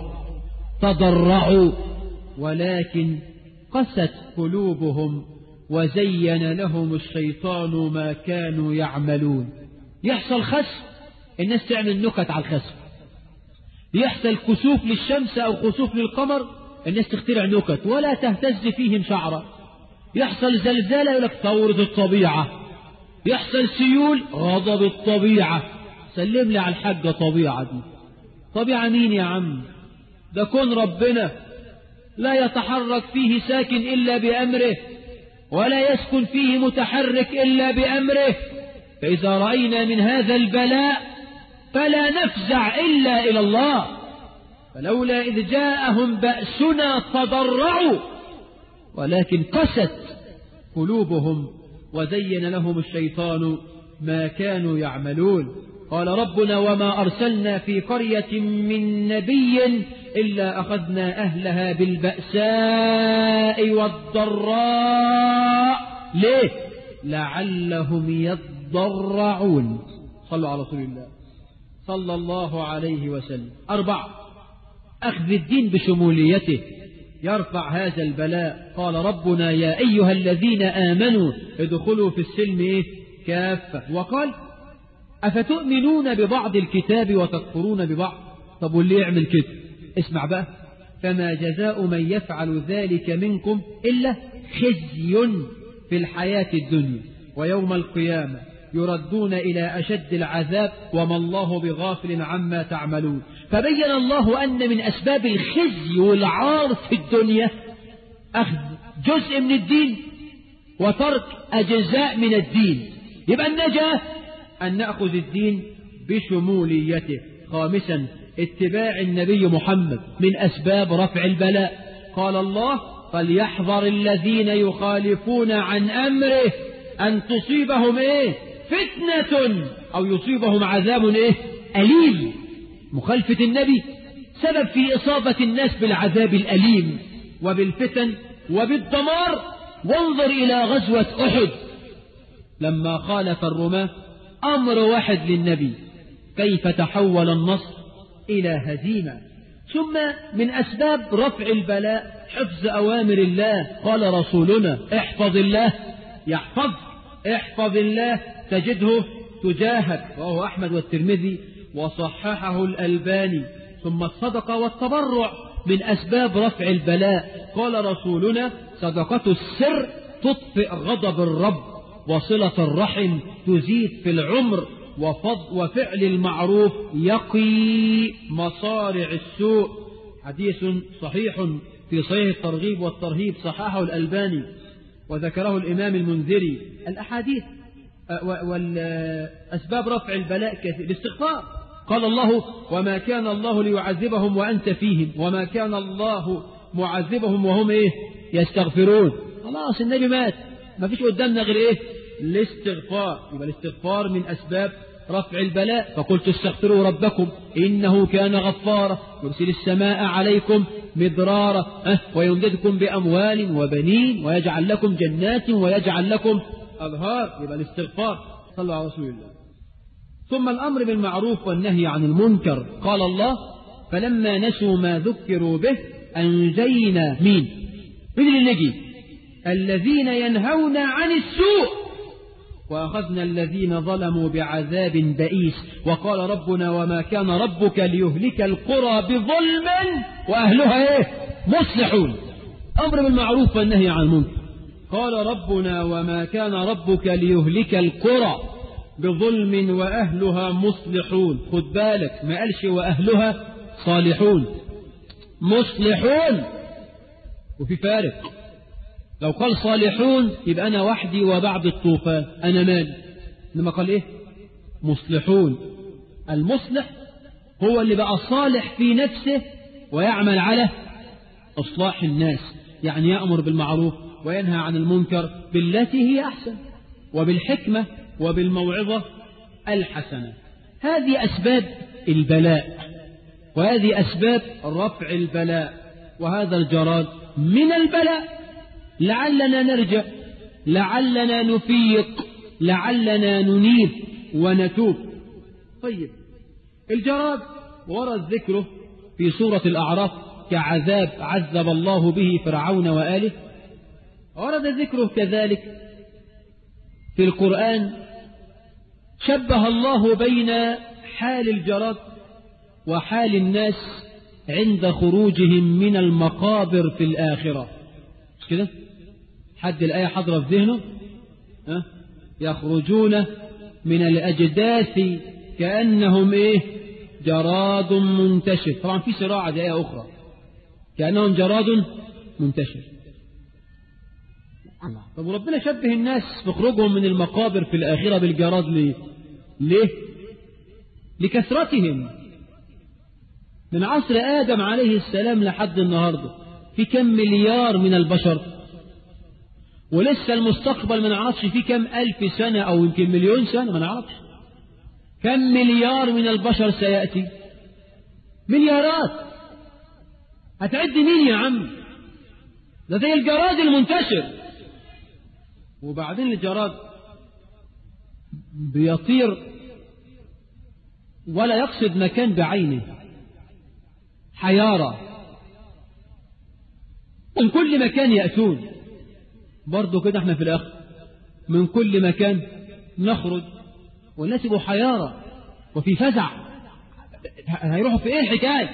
تضرعوا ولكن قست قلوبهم وزين لهم الشيطان ما كانوا يعملون. يحصل خسف، الناس تعمل نكت على الخسف. يحصل كسوف للشمس أو كسوف للقمر، الناس تخترع نكت ولا تهتز فيهم شعرة. يحصل زلزال يقول لك ثورة الطبيعة. يحصل سيول، غضب الطبيعة. سلم لي على الحاجة طبيعة دي. طبيعة مين يا عم؟ ده كون ربنا لا يتحرك فيه ساكن إلا بأمره ولا يسكن فيه متحرك إلا بأمره. فإذا رأينا من هذا البلاء فلا نفزع إلا إلى الله. فلولا إذ جاءهم بأسنا تضرعوا ولكن قست قلوبهم وزين لهم الشيطان ما كانوا يعملون. قال ربنا: وما أرسلنا في قرية من نبي إلا أخذنا أهلها بالبأساء والضراء. ليه؟ لعلهم يضرعون. صلوا على رسول الله صلى الله عليه وسلم. أربعة، أخذ الدين بشموليته يرفع هذا البلاء. قال ربنا: يا أيها الذين آمنوا ادخلوا في السلم كافة. وقال أفتؤمنون ببعض الكتاب وتكفرون ببعض. طب واللي يعمل كده اسمع بقى، فما جزاء من يفعل ذلك منكم إلا خزي في الحياة الدنيا ويوم القيامة يردون إلى أشد العذاب وما الله بغافل عما تعملون. فبين الله أن من أسباب الخزي والعار في الدنيا أخذ جزء من الدين وترك أجزاء من الدين. يبقى النجاة أن نأخذ الدين بشموليته. خامسا اتباع النبي محمد من أسباب رفع البلاء. قال الله فليحذر الذين يخالفون عن أمره أن تصيبهم إيه فتنة أو يصيبهم عذاب إيه أليم. مخالفة النبي سبب في إصابة الناس بالعذاب الأليم وبالفتن وبالدمار. وانظر إلى غزوة أحد لما خالف الرماة أمر واحد للنبي كيف تحول النصر إلى هزيمة. ثم من أسباب رفع البلاء حفظ أوامر الله. قال رسولنا احفظ الله يحفظ، احفظ الله تجده تجاهك، وهو أحمد والترمذي وصححه الألباني. ثم الصدقة والتبرع من أسباب رفع البلاء. قال رسولنا صدقة السر تطفئ غضب الرب، وصلة الرحم تزيد في العمر، وفض وفعل المعروف يقي مصارع السوء. حديث صحيح في صحيح الترغيب والترهيب صححه الألباني وذكره الإمام المنذري. الأحاديث والأسباب رفع البلاء كثير. الاستغفار قال الله وما كان الله ليعذبهم وأنت فيهم وما كان الله معذبهم وهم إيه يستغفرون. خلاص النبي مات، ما فيش قدامنا غير إيه الاستغفار. يبقى الاستغفار من أسباب رفع البلاء. فقلت استغفروا ربكم إنه كان غفارا يرسل السماء عليكم مدرارا أه ويمددكم بأموال وبنين ويجعل لكم جنات ويجعل لكم أنهار. يبقى الاستغفار. صلوا على رسول الله. ثم الأمر بالمعروف والنهي عن المنكر. قال الله فلما نسوا ما ذكروا به أنجينا مين مين اللي نجي الذين ينهون عن السوء وأخذنا الذين ظلموا بعذاب بئيس. وقال ربنا وما كان ربك ليهلك القرى بظلم وأهلها إيه مصلحون. أمر بالمعروف والنهي عن المنكر. قال ربنا وما كان ربك ليهلك القرى بظلم وأهلها مصلحون. خد بالك ما قالش وأهلها صالحون، مصلحون، وفي فارق. لو قال صالحون يبقى أنا وحدي وبعد الطوفان أنا مالي، إنما قال إيه مصلحون. المصلح هو اللي بقى صالح في نفسه ويعمل على إصلاح الناس، يعني يأمر بالمعروف وينهى عن المنكر بالتي هي أحسن وبالحكمة وبالموعظة الحسنة. هذه أسباب البلاء وهذه أسباب رفع البلاء. وهذا الجراد من البلاء. لعلنا نرجع، لعلنا نفيق، لعلنا ننيب ونتوب. طيب الجراد ورد ذكره في سورة الأعراف كعذاب عذب الله به فرعون وآله. ورد ذكره كذلك في القرآن. شبه الله بين حال الجراد وحال الناس عند خروجهم من المقابر في الآخرة. مش كده؟ حد الآية حضرة في ذهنه؟ أه؟ يخرجون من الأجداث كأنهم إيه جراد منتشر. طبعا في صراع دي آية أخرى كأنهم جراد منتشر. طب وربنا شبه الناس في خروجهم من المقابر في الآخرة بالجراد ليه؟ ليه؟ لكثرتهم. من عصر آدم عليه السلام لحد النهاردة في كم مليار من البشر، ولسه المستقبل ما نعرفش فيه كم ألف سنة أو يمكن مليون سنة، ما نعرفش كم مليار من البشر سيأتي. مليارات. هتعد مين يا عم؟ ده زي الجراد المنتشر. وبعدين الجراد بيطير ولا يقصد مكان بعينه، حيارى من كل مكان يأتون. برضو كده احنا في الآخر من كل مكان نخرج والناس يبقوا حيارى وفي فزع، هيروحوا في ايه الحكاية؟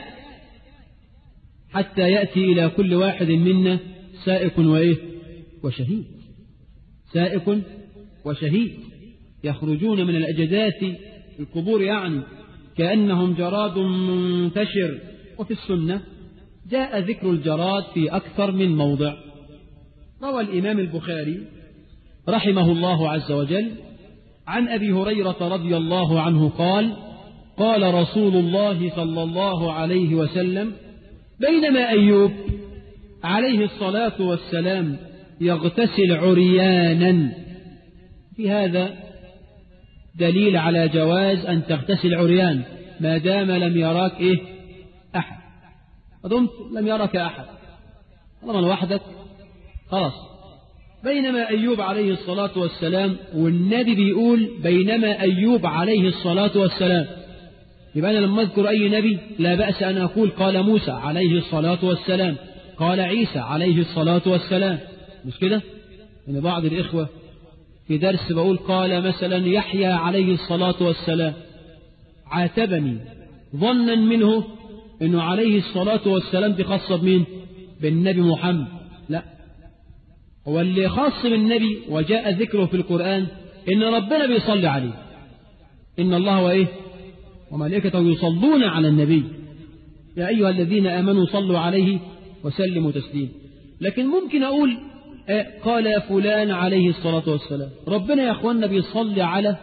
حتى يأتي إلى كل واحد منا سائق وإيه وشهيد، سائق وشهيد يخرجون من الأجداث القبور يعني كأنهم جراد منتشر. وفي السنة جاء ذكر الجراد في أكثر من موضع. روى الإمام البخاري رحمه الله عز وجل عن أبي هريرة رضي الله عنه قال: قال رسول الله صلى الله عليه وسلم: بينما أيوب عليه الصلاة والسلام يغتسل عريانا. في هذا دليل على جواز أن تغتسل عريان ما دام لم يراك إيه أحد، أظن لم يراك أحد، طالما لوحدك خلاص. بينما أيوب عليه الصلاة والسلام، والنبي بيقول بينما أيوب عليه الصلاة والسلام، يبقى أنا لما أذكر أي نبي لا بأس أن أقول قال موسى عليه الصلاة والسلام، قال عيسى عليه الصلاة والسلام، مش كده؟ إن بعض الإخوة في درس بقول قال مثلا يحيى عليه الصلاة والسلام، عاتبني ظنا منه أنه عليه الصلاة والسلام دي خاصة بمين؟ بالنبي محمد. لا، هو اللي خاص بالنبي وجاء ذكره في القرآن إن ربنا بيصلي عليه، إن الله وإيه وملائكته يصلون على النبي يا أيها الذين آمنوا صلوا عليه وسلموا تسليما. لكن ممكن أقول قال فلان عليه الصلاة والسلام. ربنا يا أخوانا بيصلي على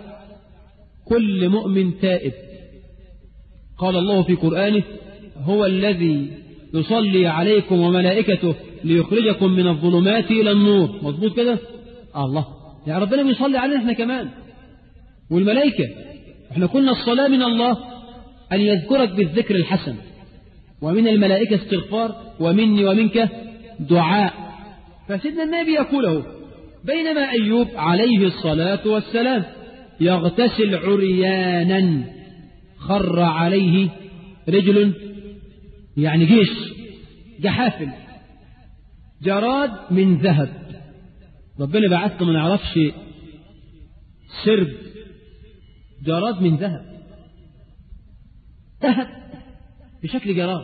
كل مؤمن تائب. قال الله في قرآنه: هو الذي يصلي عليكم وملائكته ليخرجكم من الظلمات إلى النور. مظبوط كده؟ الله، يعني ربنا بيصلي علينا احنا كمان والملائكة. احنا قلنا الصلاة من الله أن يذكرك بالذكر الحسن، ومن الملائكة استغفار، ومني ومنك دعاء. فسيدنا النبي يقوله بينما أيوب عليه الصلاة والسلام يغتسل عريانا خر عليه رجل، يعني جيش جحافل جراد من ذهب. ربنا بعثه ما نعرفش سرب، جراد من ذهب، ذهب بشكل جراد.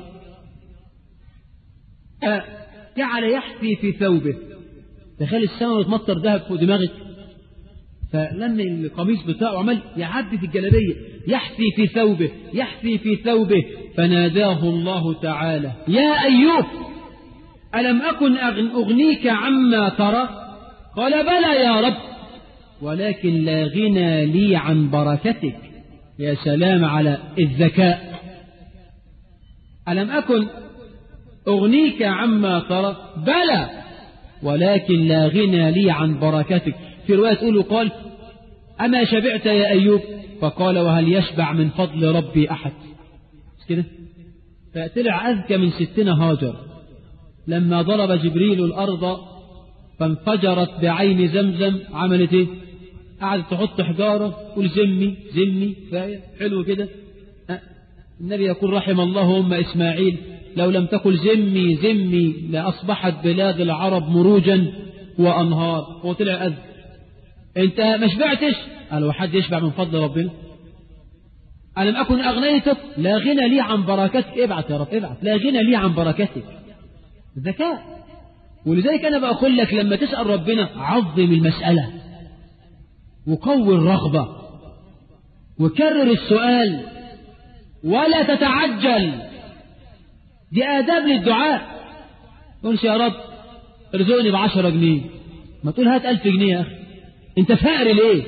جعل يحفي في ثوبه. تخيل السماء وتمطر ذهب فوق دماغك، فلما القميص بتاعه عمل يعدي في الجلابية، يحفي في ثوبه يحفي في ثوبه فناداه الله تعالى: يا أيوب ألم أكن أغنيك عما ترى؟ قال: بلى يا رب، ولكن لا غنى لي عن بركتك. يا سلام على الذكاء. ألم أكن أغنيك عما ترى؟ بلى، ولكن لا غنى لي عن بركتك. في رواية تقول قال: أما شبعت يا أيوب؟ فقال: وهل يشبع من فضل ربي أحد؟ كده فطلع أذكى من ستنا هاجر لما ضرب جبريل الأرض فانفجرت بعين زمزم. عملت ايه؟ قعدت تحط حجارة قول زمي زمي كفاية حلو كده. أه. النبي يقول رحم الله أم إسماعيل لو لم تقل زمي زمي لأصبحت بلاد العرب مروجا وأنهار. هو طلع أذ انت ما شبعتش؟ قال: وحد يشبع من فضل ربنا؟ ألم أكن أغنيتك؟ لا غنى لي عن بركتك. ابعت يا رب ابعت، لا غنى لي عن بركتك. ذكاء. ولذلك أنا بقول لك لما تسأل ربنا عظم المسألة وقوي الرغبة وكرر السؤال ولا تتعجل. دي آداب للدعاء. قلت يا رب ارزقني بعشرة جنيه، ما تقول هات ألف جنيه يا أخي، أنت فقر ليه؟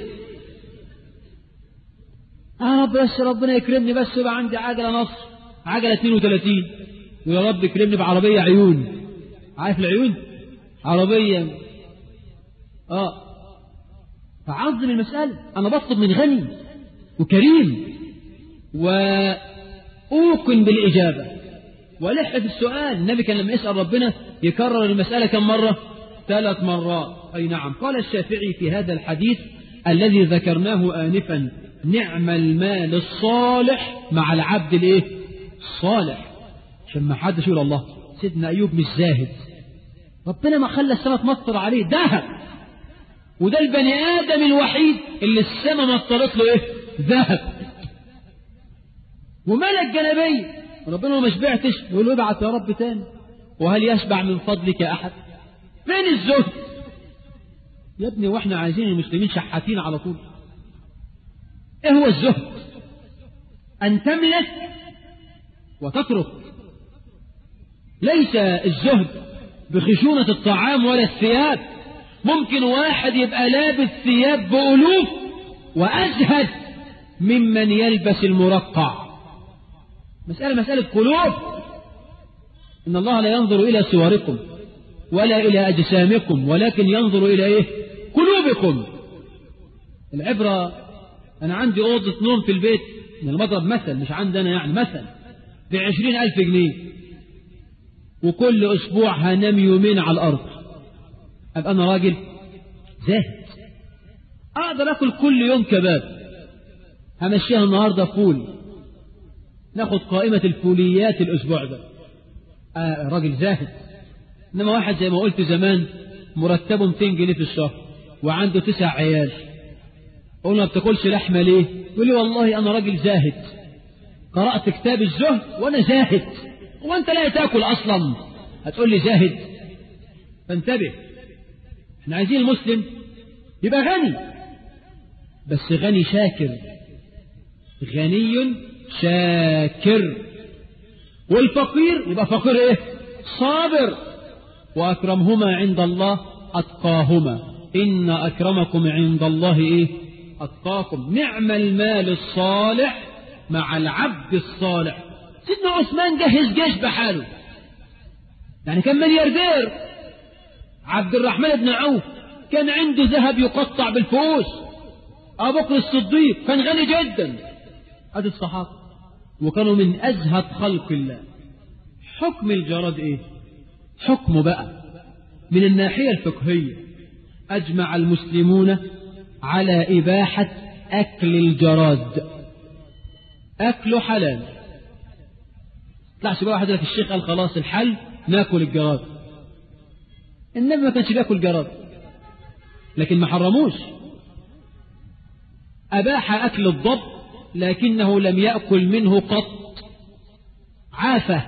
آه رب بس ربنا يكرمني بس يبقى عندي عجلة نصر، عجلة اثنين وثلاثين، ويا رب يكرمني بعربية عيون. عارف العيون؟ عربية. آه فعظم المسألة. أنا بطلب من غني وكريم وأوقن بالإجابة ولح في السؤال. النبي كان لما يسأل ربنا يكرر المسألة كم مرة؟ ثلاث مرات. أي نعم. قال الشافعي في هذا الحديث الذي ذكرناه آنفا: نعم المال الصالح مع العبد الايه؟ الصالح. عشان ما حدش يقول الله سيدنا أيوب مش زاهد، ربنا ما خلى السماء تمطر عليه ذهب وده البني آدم الوحيد اللي السماء مطلت له إيه؟ ذهب. وملك جلابية ربنا ما شبعتش يقول له ابعت يا رب تاني. وهل يشبع من فضلك أحد؟ فين الزهد يا ابني؟ واحنا عايزين المسلمين شحاتين على طول. ايه هو الزهد؟ أن تملك وتترك. ليس الزهد بخشونة الطعام ولا الثياب. ممكن واحد يبقى لابس ثياب بألوف وأزهد ممن يلبس المرقع. مسألة مسألة قلوب. إن الله لا ينظر إلى صوركم ولا إلى أجسامكم ولكن ينظر إلى إيه؟ قلوبكم. العبرة أنا عندي أوضة نوم في البيت، من المضرب مثل مش عندنا يعني مثل بعشرين ألف جنيه، وكل أسبوع هنام يومين على الأرض. أبقى أنا راجل زاهد. أقدر أكل كل يوم كباب، همشيها النهاردة فول، ناخد قائمة الفوليات الأسبوع ده. آه راجل زاهد. إنما واحد زي ما قلت زمان مرتبه مئتين جنيه في الشهر وعنده تسع عيال، أقول له ما بتاكلش لحمة ليه؟ يقول لي والله أنا راجل زاهد، قرأت كتاب الزهد وأنا زاهد. وأنت لا تاكل أصلا هتقول لي زاهد؟ فانتبه. احنا عايزين المسلم يبقى غني، بس غني شاكر. غني شاكر. والفقير يبقى فقير ايه؟ صابر. وأكرمهما عند الله أتقاهما. إن أكرمكم عند الله إيه؟ أتقاكم. نعم المال الصالح مع العبد الصالح. سيدنا عثمان جهز جيش بحاله، يعني كان ملياردير. عبد الرحمن بن عوف كان عنده ذهب يقطع بالفؤوس. أبو بكر الصديق كان غني جدا. هذه الصحابة وكانوا من أزهد خلق الله. حكم الجراد إيه؟ حكمه بقى من الناحية الفقهية أجمع المسلمون على إباحة أكل الجراد. أكله حلال. طلعش بقى واحد لك الشيخ قال خلاص الحل ناكل الجراد. النبي ما كانش بياكل جراد لكن ما حرموش. أباح أكل الضب لكنه لم يأكل منه قط. عافة،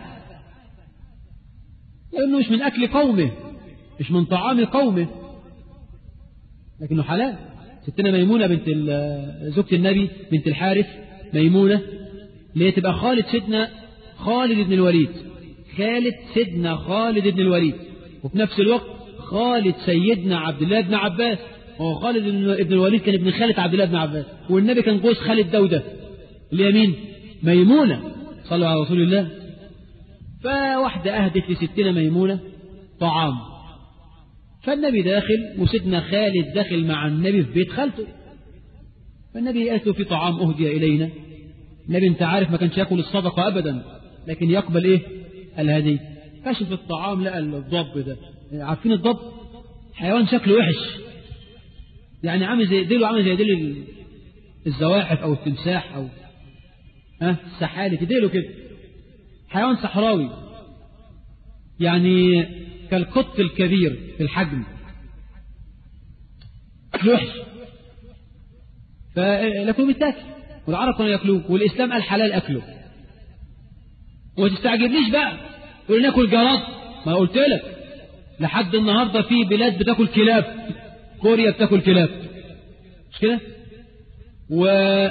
لأنه مش من أكل قومه، مش من طعام قومه، لكنه حلال. ستنا ميمونة بنت زوجة النبي بنت الحارث، ميمونة اللي هي تبقى خالد سيدنا خالد بن الوليد، خالد سيدنا خالد بن الوليد، وفي نفس الوقت خالد سيدنا عبد الله بن عباس. هو خالد بن الوليد كان ابن خالد عبد الله بن عباس، والنبي كان جوز خالد دودة اللي هي مين؟ ميمونة. صلوا على رسول الله. فواحدة أهدت لستنا ميمونة طعام، فالنبي داخل وسيدنا خالد داخل مع النبي في بيت خالته، فالنبي قالت له في طعام أهدي إلينا. النبي انت عارف ما كانش يأكل الصدقة أبدا لكن يقبل إيه؟ الهدي. كشف الطعام لقى الضب ده. عارفين الضب؟ حيوان شكله وحش، يعني عامل زي ديله، عامل زي ديل الزواحف أو التمساح أو ها السحالي ديله كده. حيوان صحراوي يعني كالقط الكبير في الحجم، وحش. فلكنه بيتاكل والعرب كانوا ياكلوه، والإسلام قال حلال أكله. وما تستعجبنيش بقى تقول ناكل جراد، ما قلت لك لحد النهارده في بلاد بتاكل كلاب. كوريا بتاكل كلاب مش كده؟ و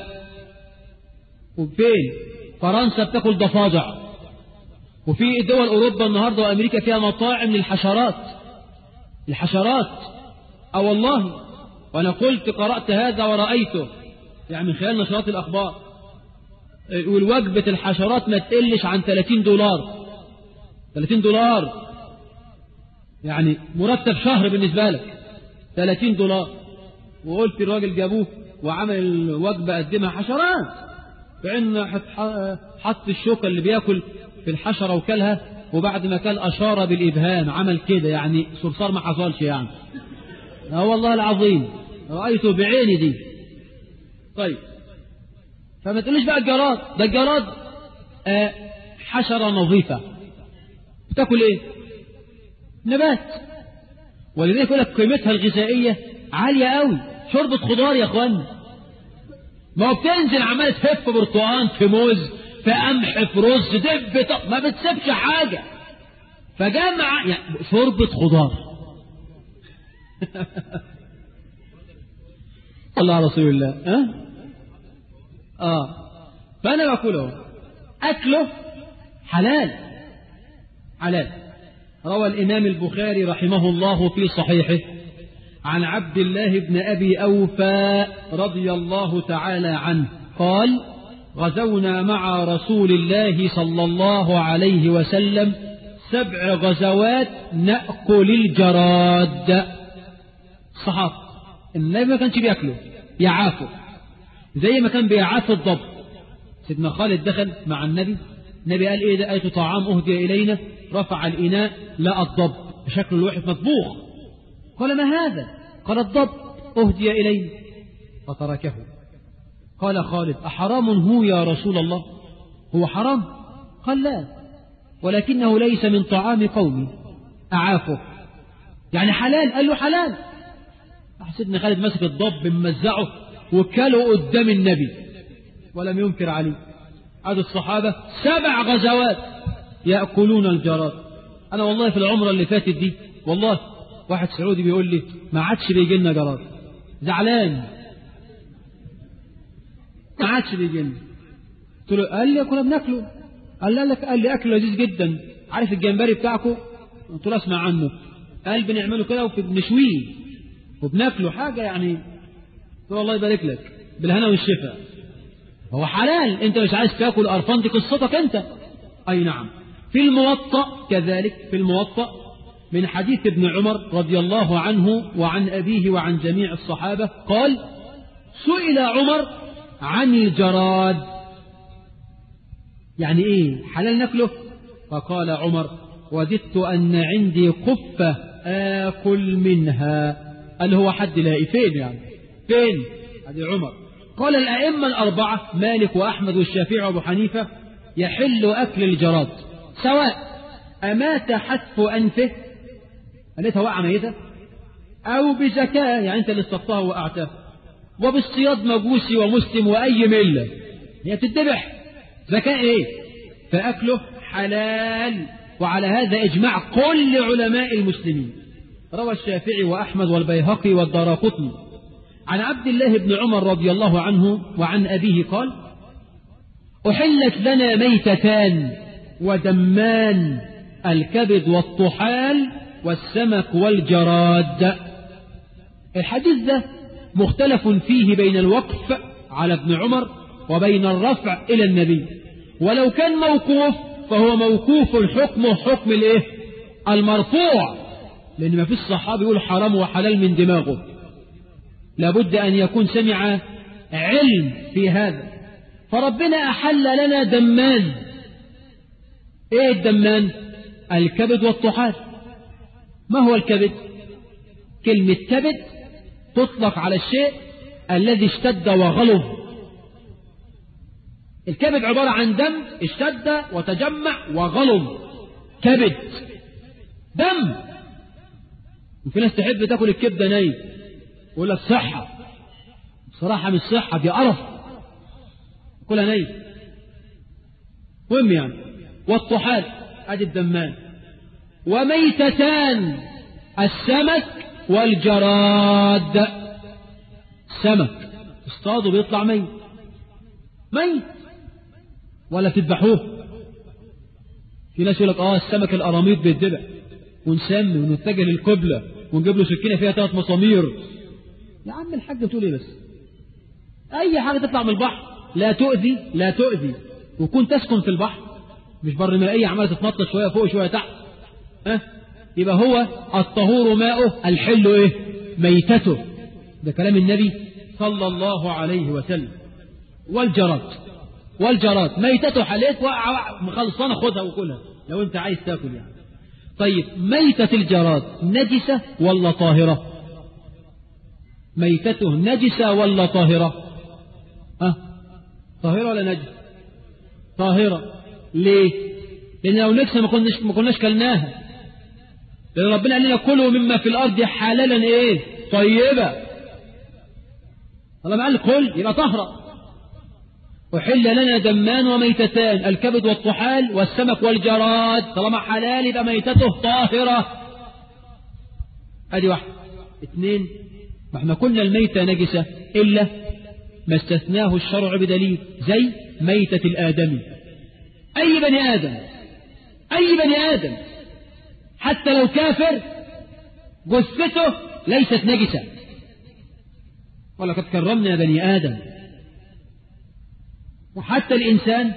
وفين فرنسا بتاكل ضفادع، وفي دول أوروبا النهارده وأمريكا فيها مطاعم للحشرات. الحشرات أو والله، وأنا قلت قرأت هذا ورأيته يعني من خلال نشرات الأخبار. والوجبة الحشرات ما تقلش عن ثلاثين دولار. ثلاثين دولار يعني مرتب شهر بالنسبة لك. ثلاثين دولار. وقلت الراجل جابوه وعمل الوجبة قدمها حشرات، فإن حط الشوكة اللي بياكل في الحشرة وكلها، وبعد ما كان أشار بالإبهام عمل كده يعني صرصار ما حصلش يعني. اه والله العظيم رأيته بعيني دي. طيب فما تقوليش بقى الجراد ده. الجراد آه حشرة نظيفة بتاكل ايه؟ نبات. ولذلك يقول لك قيمتها الغذائية عالية قوي، شوربة خضار يا اخوانا. ما هو بتنزل عمالة تهف برتقان في موز في قمح في رز دب طب ما بتسيبش حاجة، فجمع يعني شوربة خضار. الله على رسول الله. ها اه فانا بقوله اكله حلال حلال. روى الامام البخاري رحمه الله في صحيحه عن عبد الله بن ابي اوفى رضي الله تعالى عنه قال: غزونا مع رسول الله صلى الله عليه وسلم سبع غزوات نأكل الجراد. الصحابة النبي ما كانش بياكله، يعافوا زي ما كان بيعافوا الضب. سيدنا خالد دخل مع النبي، النبي قال: ايه ده؟ اية طعام اهدي الينا. رفع الاناء لقى الضب بشكل الواحد مطبوخ. قال: ما هذا؟ قال: الضب اهدي الينا. فتركه. قال خالد: أحرام هو يا رسول الله؟ هو حرام؟ قال: لا، ولكنه ليس من طعام قومي أعافه. يعني حلال؟ قال له حلال. سيدنا خالد مسك الضب ممزعه وكله قدام النبي ولم ينكر عليه. عاد الصحابة سبع غزوات يأكلون الجراد. أنا والله في العمرة اللي فاتت دي والله واحد سعودي بيقول لي ما عادش بيجي لنا جراد، زعلان ما عادش بيجي لنا. قلت له: قال لي كنا بناكله. قال لي قال لي أكل لذيذ جدا. عارف الجمبري بتاعكم؟ قلت له: أسمع عنه. قال: بنعمله كده وبنشويه وبناكله حاجة يعني. قلت له: الله يبارك لك بالهنا والشفاء. هو حلال، انت مش عايز تاكل قرفان، دي قصتك انت. اي نعم. في الموطأ كذلك، في الموطأ من حديث ابن عمر رضي الله عنه وعن أبيه وعن جميع الصحابة قال: سئل عمر عن الجراد، يعني ايه حلال ناكله؟ فقال عمر: وددت أن عندي قفة آكل منها. قال: هو حد لاقي فين يعني؟ فين؟ هذه عمر. قال: الأئمة الأربعة مالك وأحمد والشافعي وأبو حنيفة يحل أكل الجراد سواء أمات حتف أنفه، قالتها وقع ميتة، أو بزكاة يعني أنت اللي اصطفتها وقعتها، وبالصياد مجوسي ومسلم وأي ملة هي تتذبح، زكاة إيه؟ فأكله حلال. وعلى هذا إجماع كل علماء المسلمين. روى الشافعي وأحمد والبيهقي والدارقطني عن عبد الله بن عمر رضي الله عنه وعن أبيه قال: أحلت لنا ميتتان ودمان، الكبد والطحال والسمك والجراد. الحديث ده مختلف فيه بين الوقف على ابن عمر وبين الرفع إلى النبي، ولو كان موقوف فهو موقوف الحكم حكم الايه؟ المرفوع، لأن ما في الصحابي يقول حرام وحلال من دماغه، لابد أن يكون سمع علم في هذا. فربنا أحل لنا دمان. ايه الدمان؟ الكبد والطحال. ما هو الكبد؟ كلمة كبد تطلق على الشيء الذي اشتد وغلظ. الكبد عبارة عن دم اشتد وتجمع وغلظ، كبد دم. وفي ناس تحب تاكل الكبدة ني، يقول لك صحة. بصراحة مش صحة، دي قرف، كلها ني. مهم يعني. والطحال ادي الدمان. وميتتان السمك والجراد. السمك تصطاده بيطلع ميت ميت ولا تذبحوه. في ناس يقول لك اه السمك القراميط بيتذبح ونسمي ونتجه للقبلة ونجيب له سكينة فيها ثلاث مسامير. يا عم الحاج بتقول ايه بس؟ اي حاجة تطلع من البحر لا تؤذي لا تؤذي وكون تسكن في البحر، مش بر مائية عمالة تتنطط شوية فوق شوية تحت. ها يبقى هو الطهور ماؤه الحل ايه؟ ميتته. ده كلام النبي صلى الله عليه وسلم. والجراد والجراد ميتته حليت وقع مخلصانة خدها وكلها لو انت عايز تاكل يعني. طيب ميتة الجراد نجسة ولا طاهرة؟ ميتته نجسة ولا طاهرة؟ ها طاهرة ولا نجسة؟ طاهرة. ليه؟ لأن لو نجسة ما كناش ما كناش كلناها، لأن ربنا قال لنا كلوا مما في الأرض حلالا ايه؟ طيبة. طالما قال كل يبقى طهرة. أحل لنا دمان وميتتان، الكبد والطحال والسمك والجراد، طالما حلال يبقى ميتته طاهرة. ادي واحد. اثنين، ما احنا قلنا الميتة نجسة إلا ما استثناه الشرع بدليل، زي ميتة الآدمي. أي بني آدم أي بني آدم حتى لو كافر جثته ليست نجسة. ولقد كرمنا بني آدم. وحتى الإنسان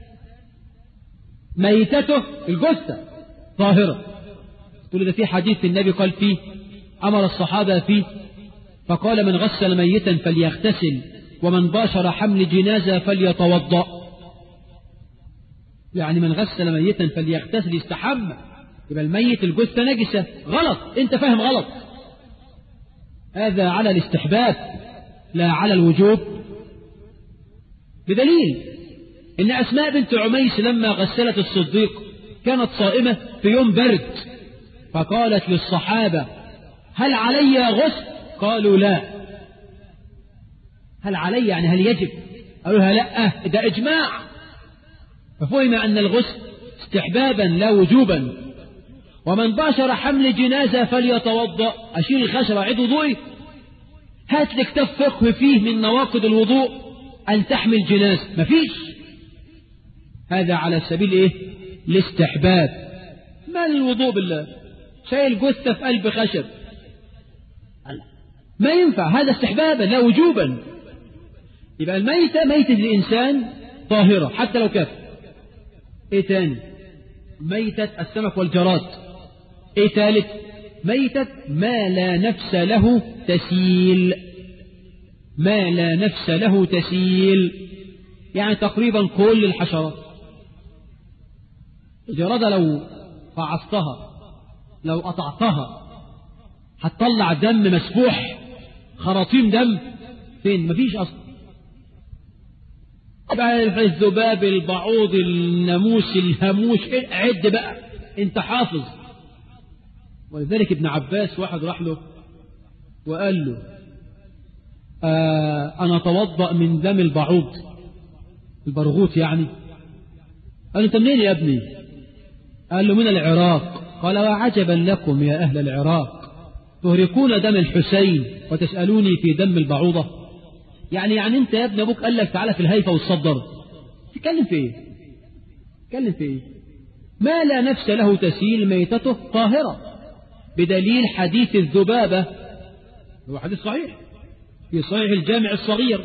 ميتته الجثة طاهرة. تقول ده في حديث النبي قال فيه، أمر الصحابة فيه فقال: من غسل ميتا فليغتسل، ومن باشر حمل جنازة فليتوضأ. يعني من غسل ميتا فليغتسل يستحمى، يبقى الميت الجثة نجسة. غلط، انت فاهم غلط. هذا على الاستحباب لا على الوجوب، بدليل ان أسماء بنت عميس لما غسلت الصديق كانت صائمة في يوم برد، فقالت للصحابة: هل علي غسل؟ قالوا لا. هل علي يعني هل يجب؟ قالوا لها لا، ده إجماع. ففهم أن الغسل استحبابا لا وجوبا. ومن باشر حمل جنازة فليتوضأ، أشيل الخشرة عيد وضوئي. هات لي كتاب فقه فيه من نواقض الوضوء أن تحمل جنازة، مفيش. هذا على سبيل إيه؟ الاستحباب. ما الوضوء بالله شايل جثة في قلب خشب، ما ينفع. هذا استحبابا لا وجوبا. يبقى الميتة ميتة الإنسان طاهرة حتى لو كافر. ايه تاني؟ ميتة السمك والجراد. ايه ثالث؟ ميتة ما لا نفس له تسيل. ما لا نفس له تسيل يعني تقريبا كل الحشرات. الجرادة لو فعصتها، لو قطعتها هتطلع دم مسفوح، خراطيم دم. فين؟ مفيش أصلا. الذباب، البعوض، الناموس، الهاموش، عد بقى انت حافظ. ولذلك ابن عباس واحد راح له وقال له: آه أنا أتوضأ من دم البعوض، البرغوث يعني. قال له: أنت منين يا ابني؟ قال له: من العراق. قال: وعجبا لكم يا أهل العراق، تهرقون دم الحسين وتسألوني في دم البعوضة. يعني يعني أنت يا ابن أبوك قال لك تعالى في الهيفا والصدر، تتكلم في إيه؟ تتكلم في إيه؟ ما لا نفس له تسيل ميتته طاهرة، بدليل حديث الذبابة. هو حديث صحيح في صحيح الجامع الصغير.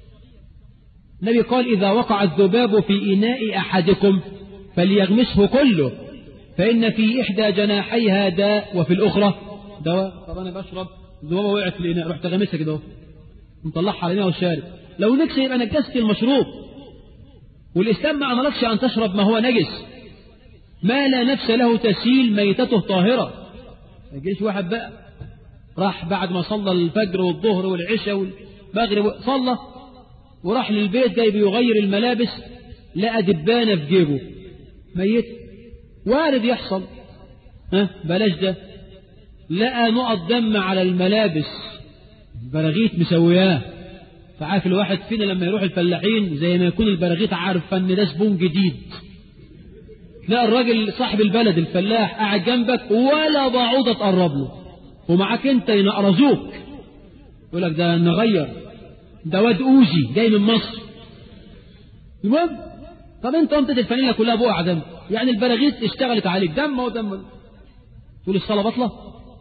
النبي قال: إذا وقع الذباب في إناء أحدكم فليغمسه كله، فإن في إحدى جناحيها داء وفي الأخرى دواء. طب أنا بشرب الذبابة وقعت في الإناء، رحت غمسها كده مطلعها على الإناء والشارب، لو نجس يبقى نجست المشروب. والإسلام ما أمركش أن تشرب ما هو نجس. ما لا نفس له تسيل ميتته طاهرة. ما يجيش واحد بقى راح بعد ما صلى الفجر والظهر والعشاء والمغرب صلى وراح للبيت جاي بيغير الملابس، لقى دبانة في جيبه ميت. وارد يحصل، ها بلاش ده. لقى نقط دم على الملابس، براغيث مسوياه. فعارف الواحد فينا لما يروح الفلاحين زي ما يكون البراغيث عارف ان ده زبون جديد. تلاقي الراجل صاحب البلد الفلاح قاعد جنبك ولا بعوضة تقرب له، ومعاك انت ينقرزوك، يقول لك ده نغير، ده واد اوزي جاي من مصر. المهم طب انت قمت الفانيله كلها بقع دم، يعني البراغيث اشتغلت عليك دم ودم، تقول الصلاه بطله؟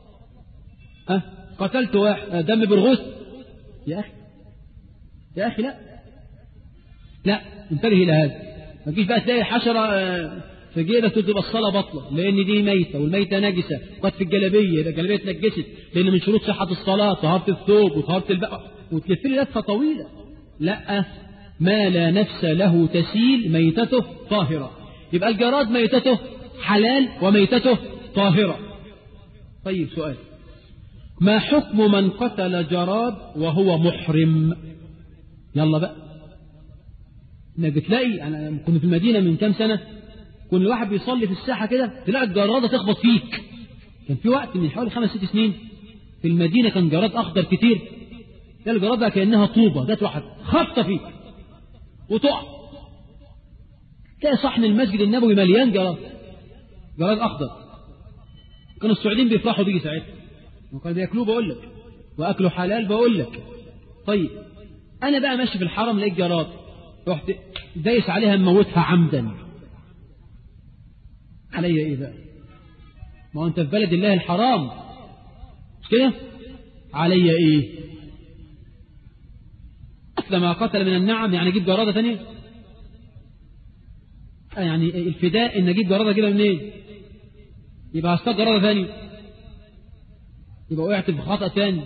ها قتلت واحد دم برغوث؟ يا اخي يا اخي لا لا، انتبه الى هذا. ما تجيش بقى تلاقي حشره في جيبك تبقى الصلاه بطله، لان دي ميته والميته نجسه. قد في الجلابيه، يبقى الجلابيه اتنجست، لان من شروط صحه الصلاه طهاره الثوب وطهاره البقر، وتلف لي لفه طويله. لا، ما لا نفس له تسيل ميتته طاهره. يبقى الجراد ميتته حلال وميتته طاهره. طيب سؤال: ما حكم من قتل جراد وهو محرم؟ يلا بقى. انك بتلاقي، انا كنت في المدينه من كام سنه، كل واحد بيصلي في الساحه كده تلاقي الجراده تخبط فيك. كان في وقت من حوالي خمس ست سنين في المدينه كان جراد اخضر كتير، تلاقي الجرادة كأنها طوبة جت واحد خبطة فيك وتقع. تلاقي صحن المسجد النبوي مليان جراد، جراد أخضر. كانوا السعوديين بيفرحوا بيه ساعتها وكانوا بياكلوه بقول لك، وأكله حلال بقول لك. طيب أنا بقى ماشي في الحرم لقيت جراد، رحت دايس عليها مموتها عمدا، علي إيه بقى؟ ما هو أنت في بلد الله الحرام مش كده؟ علي إيه؟ أصل ما قتل من النعم يعني أجيب جرادة ثانية؟ يعني الفداء إن أجيب جرادة كده منين؟ إيه؟ يبقى هصطاد جرادة ثانية، يبقى وقعت في خطأ ثاني.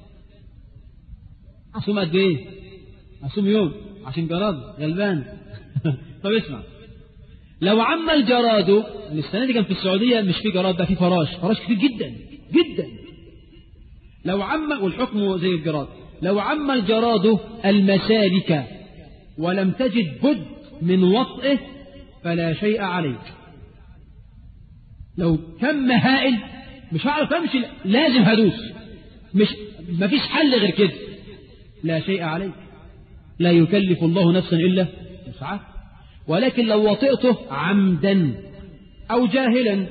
أصوم قد إيه؟ أصوم يوم عشان جراد غلبان. طب اسمع، لو عم الجراد، السنة دي كان في السعودية مش في جراد، ده في فراش، فراش كتير جدا جدا. لو عم، والحكم زي الجراد، لو عم الجراد المسالك ولم تجد بد من وطئه فلا شيء عليك. لو كم هائل مش هعرف امشي، لازم هدوس، مش مفيش حل غير كده، لا شيء عليك، لا يكلف الله نفسا الا وسعها. ولكن لو وطئته عمدا او جاهلا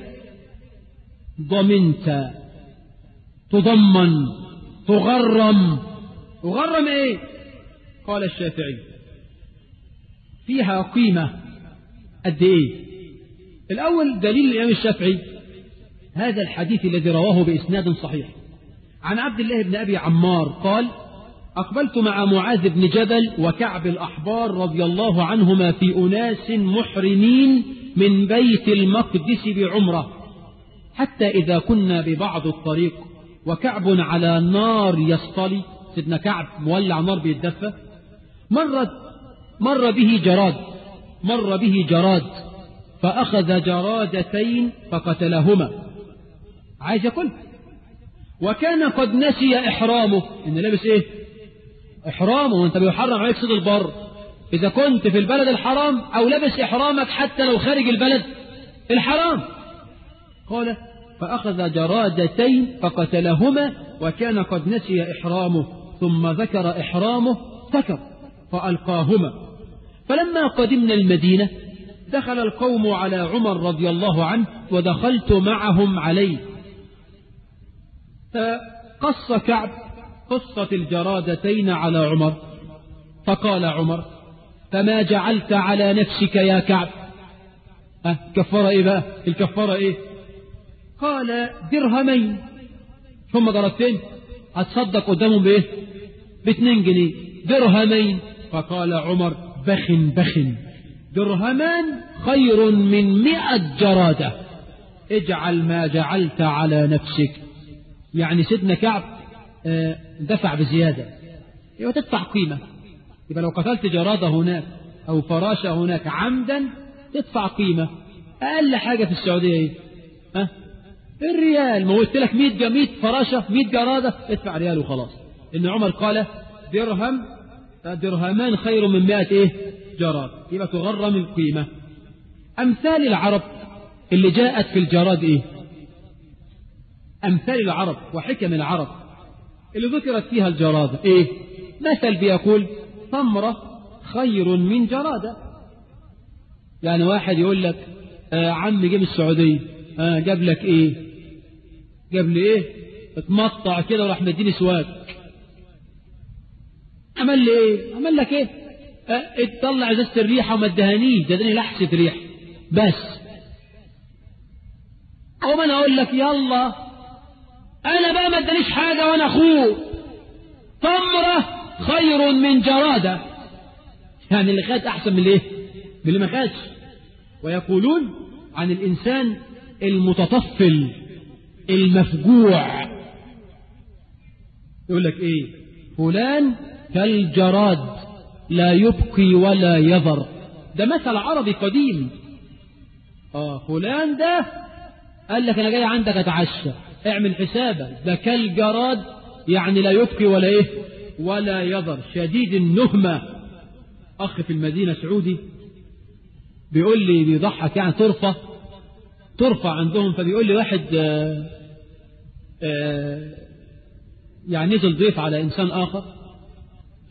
ضمنت، تضمن، تغرم. تغرم ايه؟ قال الشافعي فيها قيمة قد ايه؟ الاول دليل الامام الشافعي هذا الحديث الذي رواه باسناد صحيح عن عبد الله بن ابي عمار قال: اقبلت مع معاذ بن جبل وكعب الاحبار رضي الله عنهما في اناس محرمين من بيت المقدس بعمره، حتى اذا كنا ببعض الطريق وكعب على نار يصطلي، سيدنا كعب مولع نار بيتدفى، مر مر به جراد مر به جراد فأخذ جرادتين فقتلهما، عايز ياكل، وكان قد نسي إحرامه، إن لابس إيه؟ إحرامه، وأنت بيحرم عليك صيد البر إذا كنت في البلد الحرام أو لابس إحرامك حتى لو خارج البلد الحرام. قال: فأخذ جرادتين فقتلهما وكان قد نسي إحرامه، ثم ذكر إحرامه سكر فألقاهما. فلما قدمنا المدينة دخل القوم على عمر رضي الله عنه ودخلت معهم عليه، فقص كعب قصة الجرادتين على عمر، فقال عمر: فما جعلت على نفسك يا كعب؟ أه كفر إيه بقى؟ الكفارة إيه؟ قال: درهمين. ثم جرادتين هتصدق قدامهم بإيه؟ باثنين جنيه. درهمين. فقال عمر: بخ بخ، درهمان خير من مئة جرادة، اجعل ما جعلت على نفسك. يعني سيدنا كعب دفع بزيادة، يبقى تدفع قيمة. يبقى لو قتلت جرادة هناك أو فراشة هناك عمدا تدفع قيمة. أقل حاجة في السعودية إيه؟ ها؟ الريال. موت لك مئة فراشة مئة جرادة ادفع ريال وخلاص. إن عمر قال: درهم درهمان خير من مئة إيه؟ جراد، يبقى تغرم القيمة. أمثال العرب اللي جاءت في الجراد إيه؟ أمثال العرب وحكم العرب اللي ذكرت فيها الجرادة إيه؟ مثل بيقول: ثمرة خير من جرادة. يعني واحد يقول لك: آه عم جيب السعودية، آه جاب لك إيه؟ جاب لي إيه؟ اتمطع كده وراح مديني سواك. عمل لي إيه؟ عمل لك إيه؟ اه اطلع ازازة الريحة وما ادهنيش، ده اداني لحسة ريح بس. او ما انا اقول لك يلا انا بقى ما ادانيش حاجة وانا اخوه، تمرة خير من جرادة. يعني اللي خد احسن من الايه؟ من اللي ما خدش. ويقولون عن الانسان المتطفل المفجوع، يقول لك ايه؟ فلان كالجراد لا يبقي ولا يذر. ده مثل عربي قديم. اه فلان ده قال لك انا جاي عندك اتعشى، اعمل حسابك، ده كالجراد يعني لا يبقي ولا ايه ولا يذر، شديد النهمة. اخ في المدينة سعودي بيقول لي بيضحك، يعني طرفة طرفة عندهم، فبيقول لي واحد آآ آآ يعني نزل ضيف على انسان اخر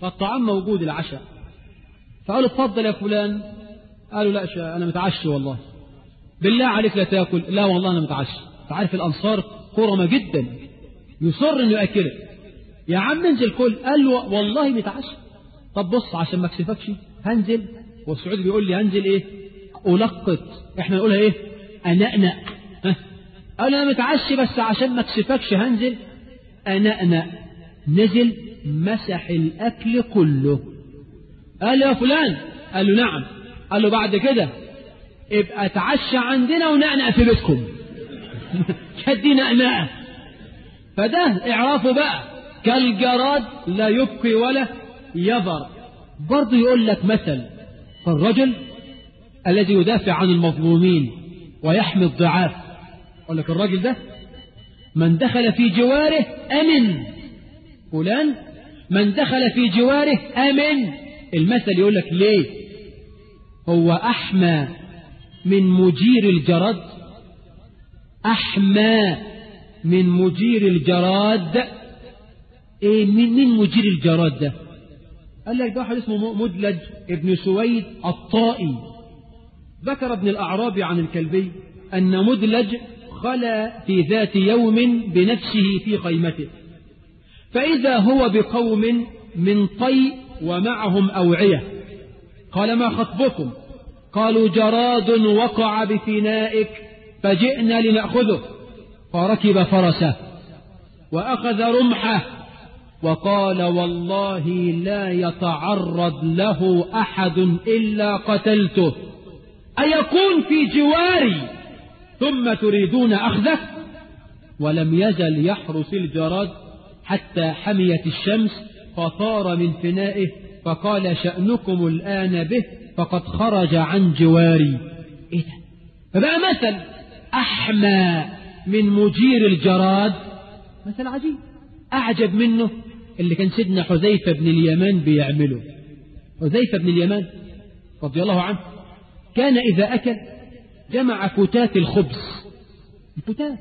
فالطعام موجود العشاء، فقالوا اتفضل يا فلان، قالوا لا شا أنا متعشي والله. بالله عليك لا تاكل، لا والله أنا متعشي. تعرف الأنصار كرمة جدا، يصر إنه يأكلك. يا عم انزل كل، قال له والله متعشي. طب بص عشان ما اكسفكش هنزل، والسعودي بيقول لي هنزل ايه؟ ألقط، احنا نقولها ايه؟ أنأنأ. أنا متعشي بس عشان ما اكسفكش هنزل أنأنأ. نزل مسح الأكل كله. قال له يا فلان، قال له نعم. قال له بعد كده ابقى اتعشى عندنا ونأنأ في بيتكم. شدي نأنأ. فده اعرفه بقى، كالجراد لا يبقي ولا يذر. برضه يقول لك مثل، فالرجل الذي يدافع عن المظلومين ويحمي الضعاف، يقول لك الراجل ده من دخل في جواره أمن. فلان من دخل في جواره أمن. المثل يقول لك ليه؟ هو أحمى من مجير الجراد، أحمى من مجير الجراد. إيه من من مجير الجراد ده؟ قال لك ده واحد اسمه مدلج ابن سويد الطائي. ذكر ابن الأعرابي عن الكلبي أن مدلج خلى في ذات يوم بنفسه في خيمته، فإذا هو بقوم من طي ومعهم أوعية. قال ما خطبكم؟ قالوا جراد وقع بفنائك فجئنا لنأخذه. فركب فرسه وأخذ رمحه وقال والله لا يتعرض له أحد إلا قتلته، أيكون في جواري ثم تريدون أخذه؟ ولم يزل يحرس الجراد حتى حميت الشمس فطار من فنائه، فقال شأنكم الآن به فقد خرج عن جواري. إيه ده؟ فبقى مثل أحمى من مجير الجراد، مثل عجيب. أعجب منه اللي كان سيدنا حذيفة بن اليمان بيعمله. حذيفة بن اليمان رضي الله عنه كان إذا أكل جمع فتات الخبز، الفتات،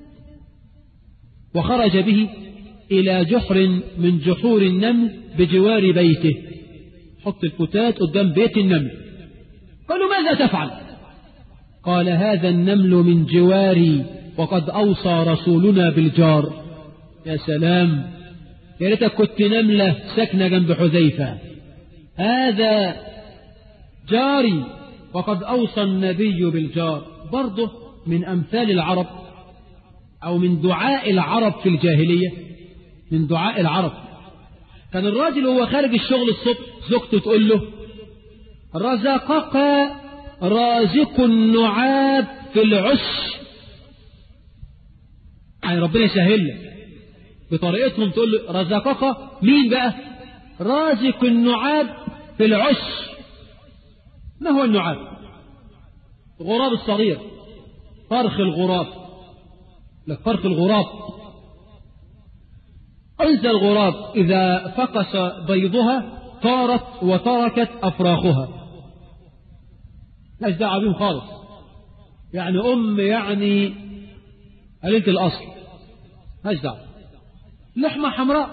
وخرج به إلى جحر من جحور النمل بجوار بيته. حط الفتات قدام بيت النمل. قالوا ماذا تفعل؟ قال هذا النمل من جواري وقد أوصى رسولنا بالجار. يا سلام، يا ريتك كنت نملة ساكنة جنب حذيفة. هذا جاري وقد أوصى النبي بالجار. برضه من أمثال العرب أو من دعاء العرب في الجاهلية، من دعاء العرب كان الراجل وهو خارج الشغل الصبح زوجته تقول له رزقك رازق النعاب في العش، يعني ربنا يسهل لك. بطريقتهم تقول له رزقك مين بقى؟ رازق النعاب في العش. ما هو النعاب؟ الغراب الصغير، فرخ الغراب. لك فرخ الغراب، أنثى الغراب إذا فقس بيضها طارت وتركت أفراخها، لا دعوة بهم خالص. يعني أم يعني قليلة الأصل، لا دعوة. لحمة حمراء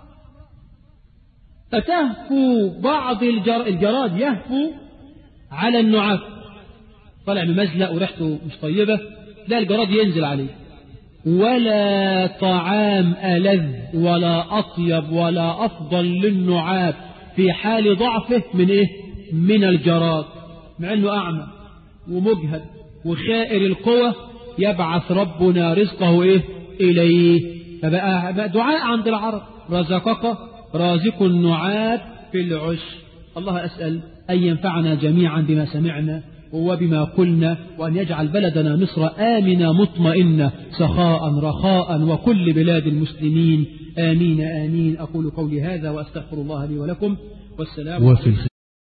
فتهفو بعض الجر... الجراد يهفو على النعاف، طلع بمزلق وريحته مش طيبة، لا الجراد ينزل عليه. ولا طعام ألذ ولا أطيب ولا أفضل للنعاب في حال ضعفه من إيه؟ من الجراد. مع أنه أعمى ومجهد وخائر القوة يبعث ربنا رزقه إيه؟ إليه. فبقى دعاء عند العرب رزقك رازق النعاب في العش. الله أسأل أن ينفعنا جميعا بما سمعنا وبما قلنا، وأن يجعل بلدنا مصر آمنة مطمئنة سخاء رخاء وكل بلاد المسلمين آمين آمين. أقول قولي هذا وأستغفر الله لي ولكم، والسلام عليكم.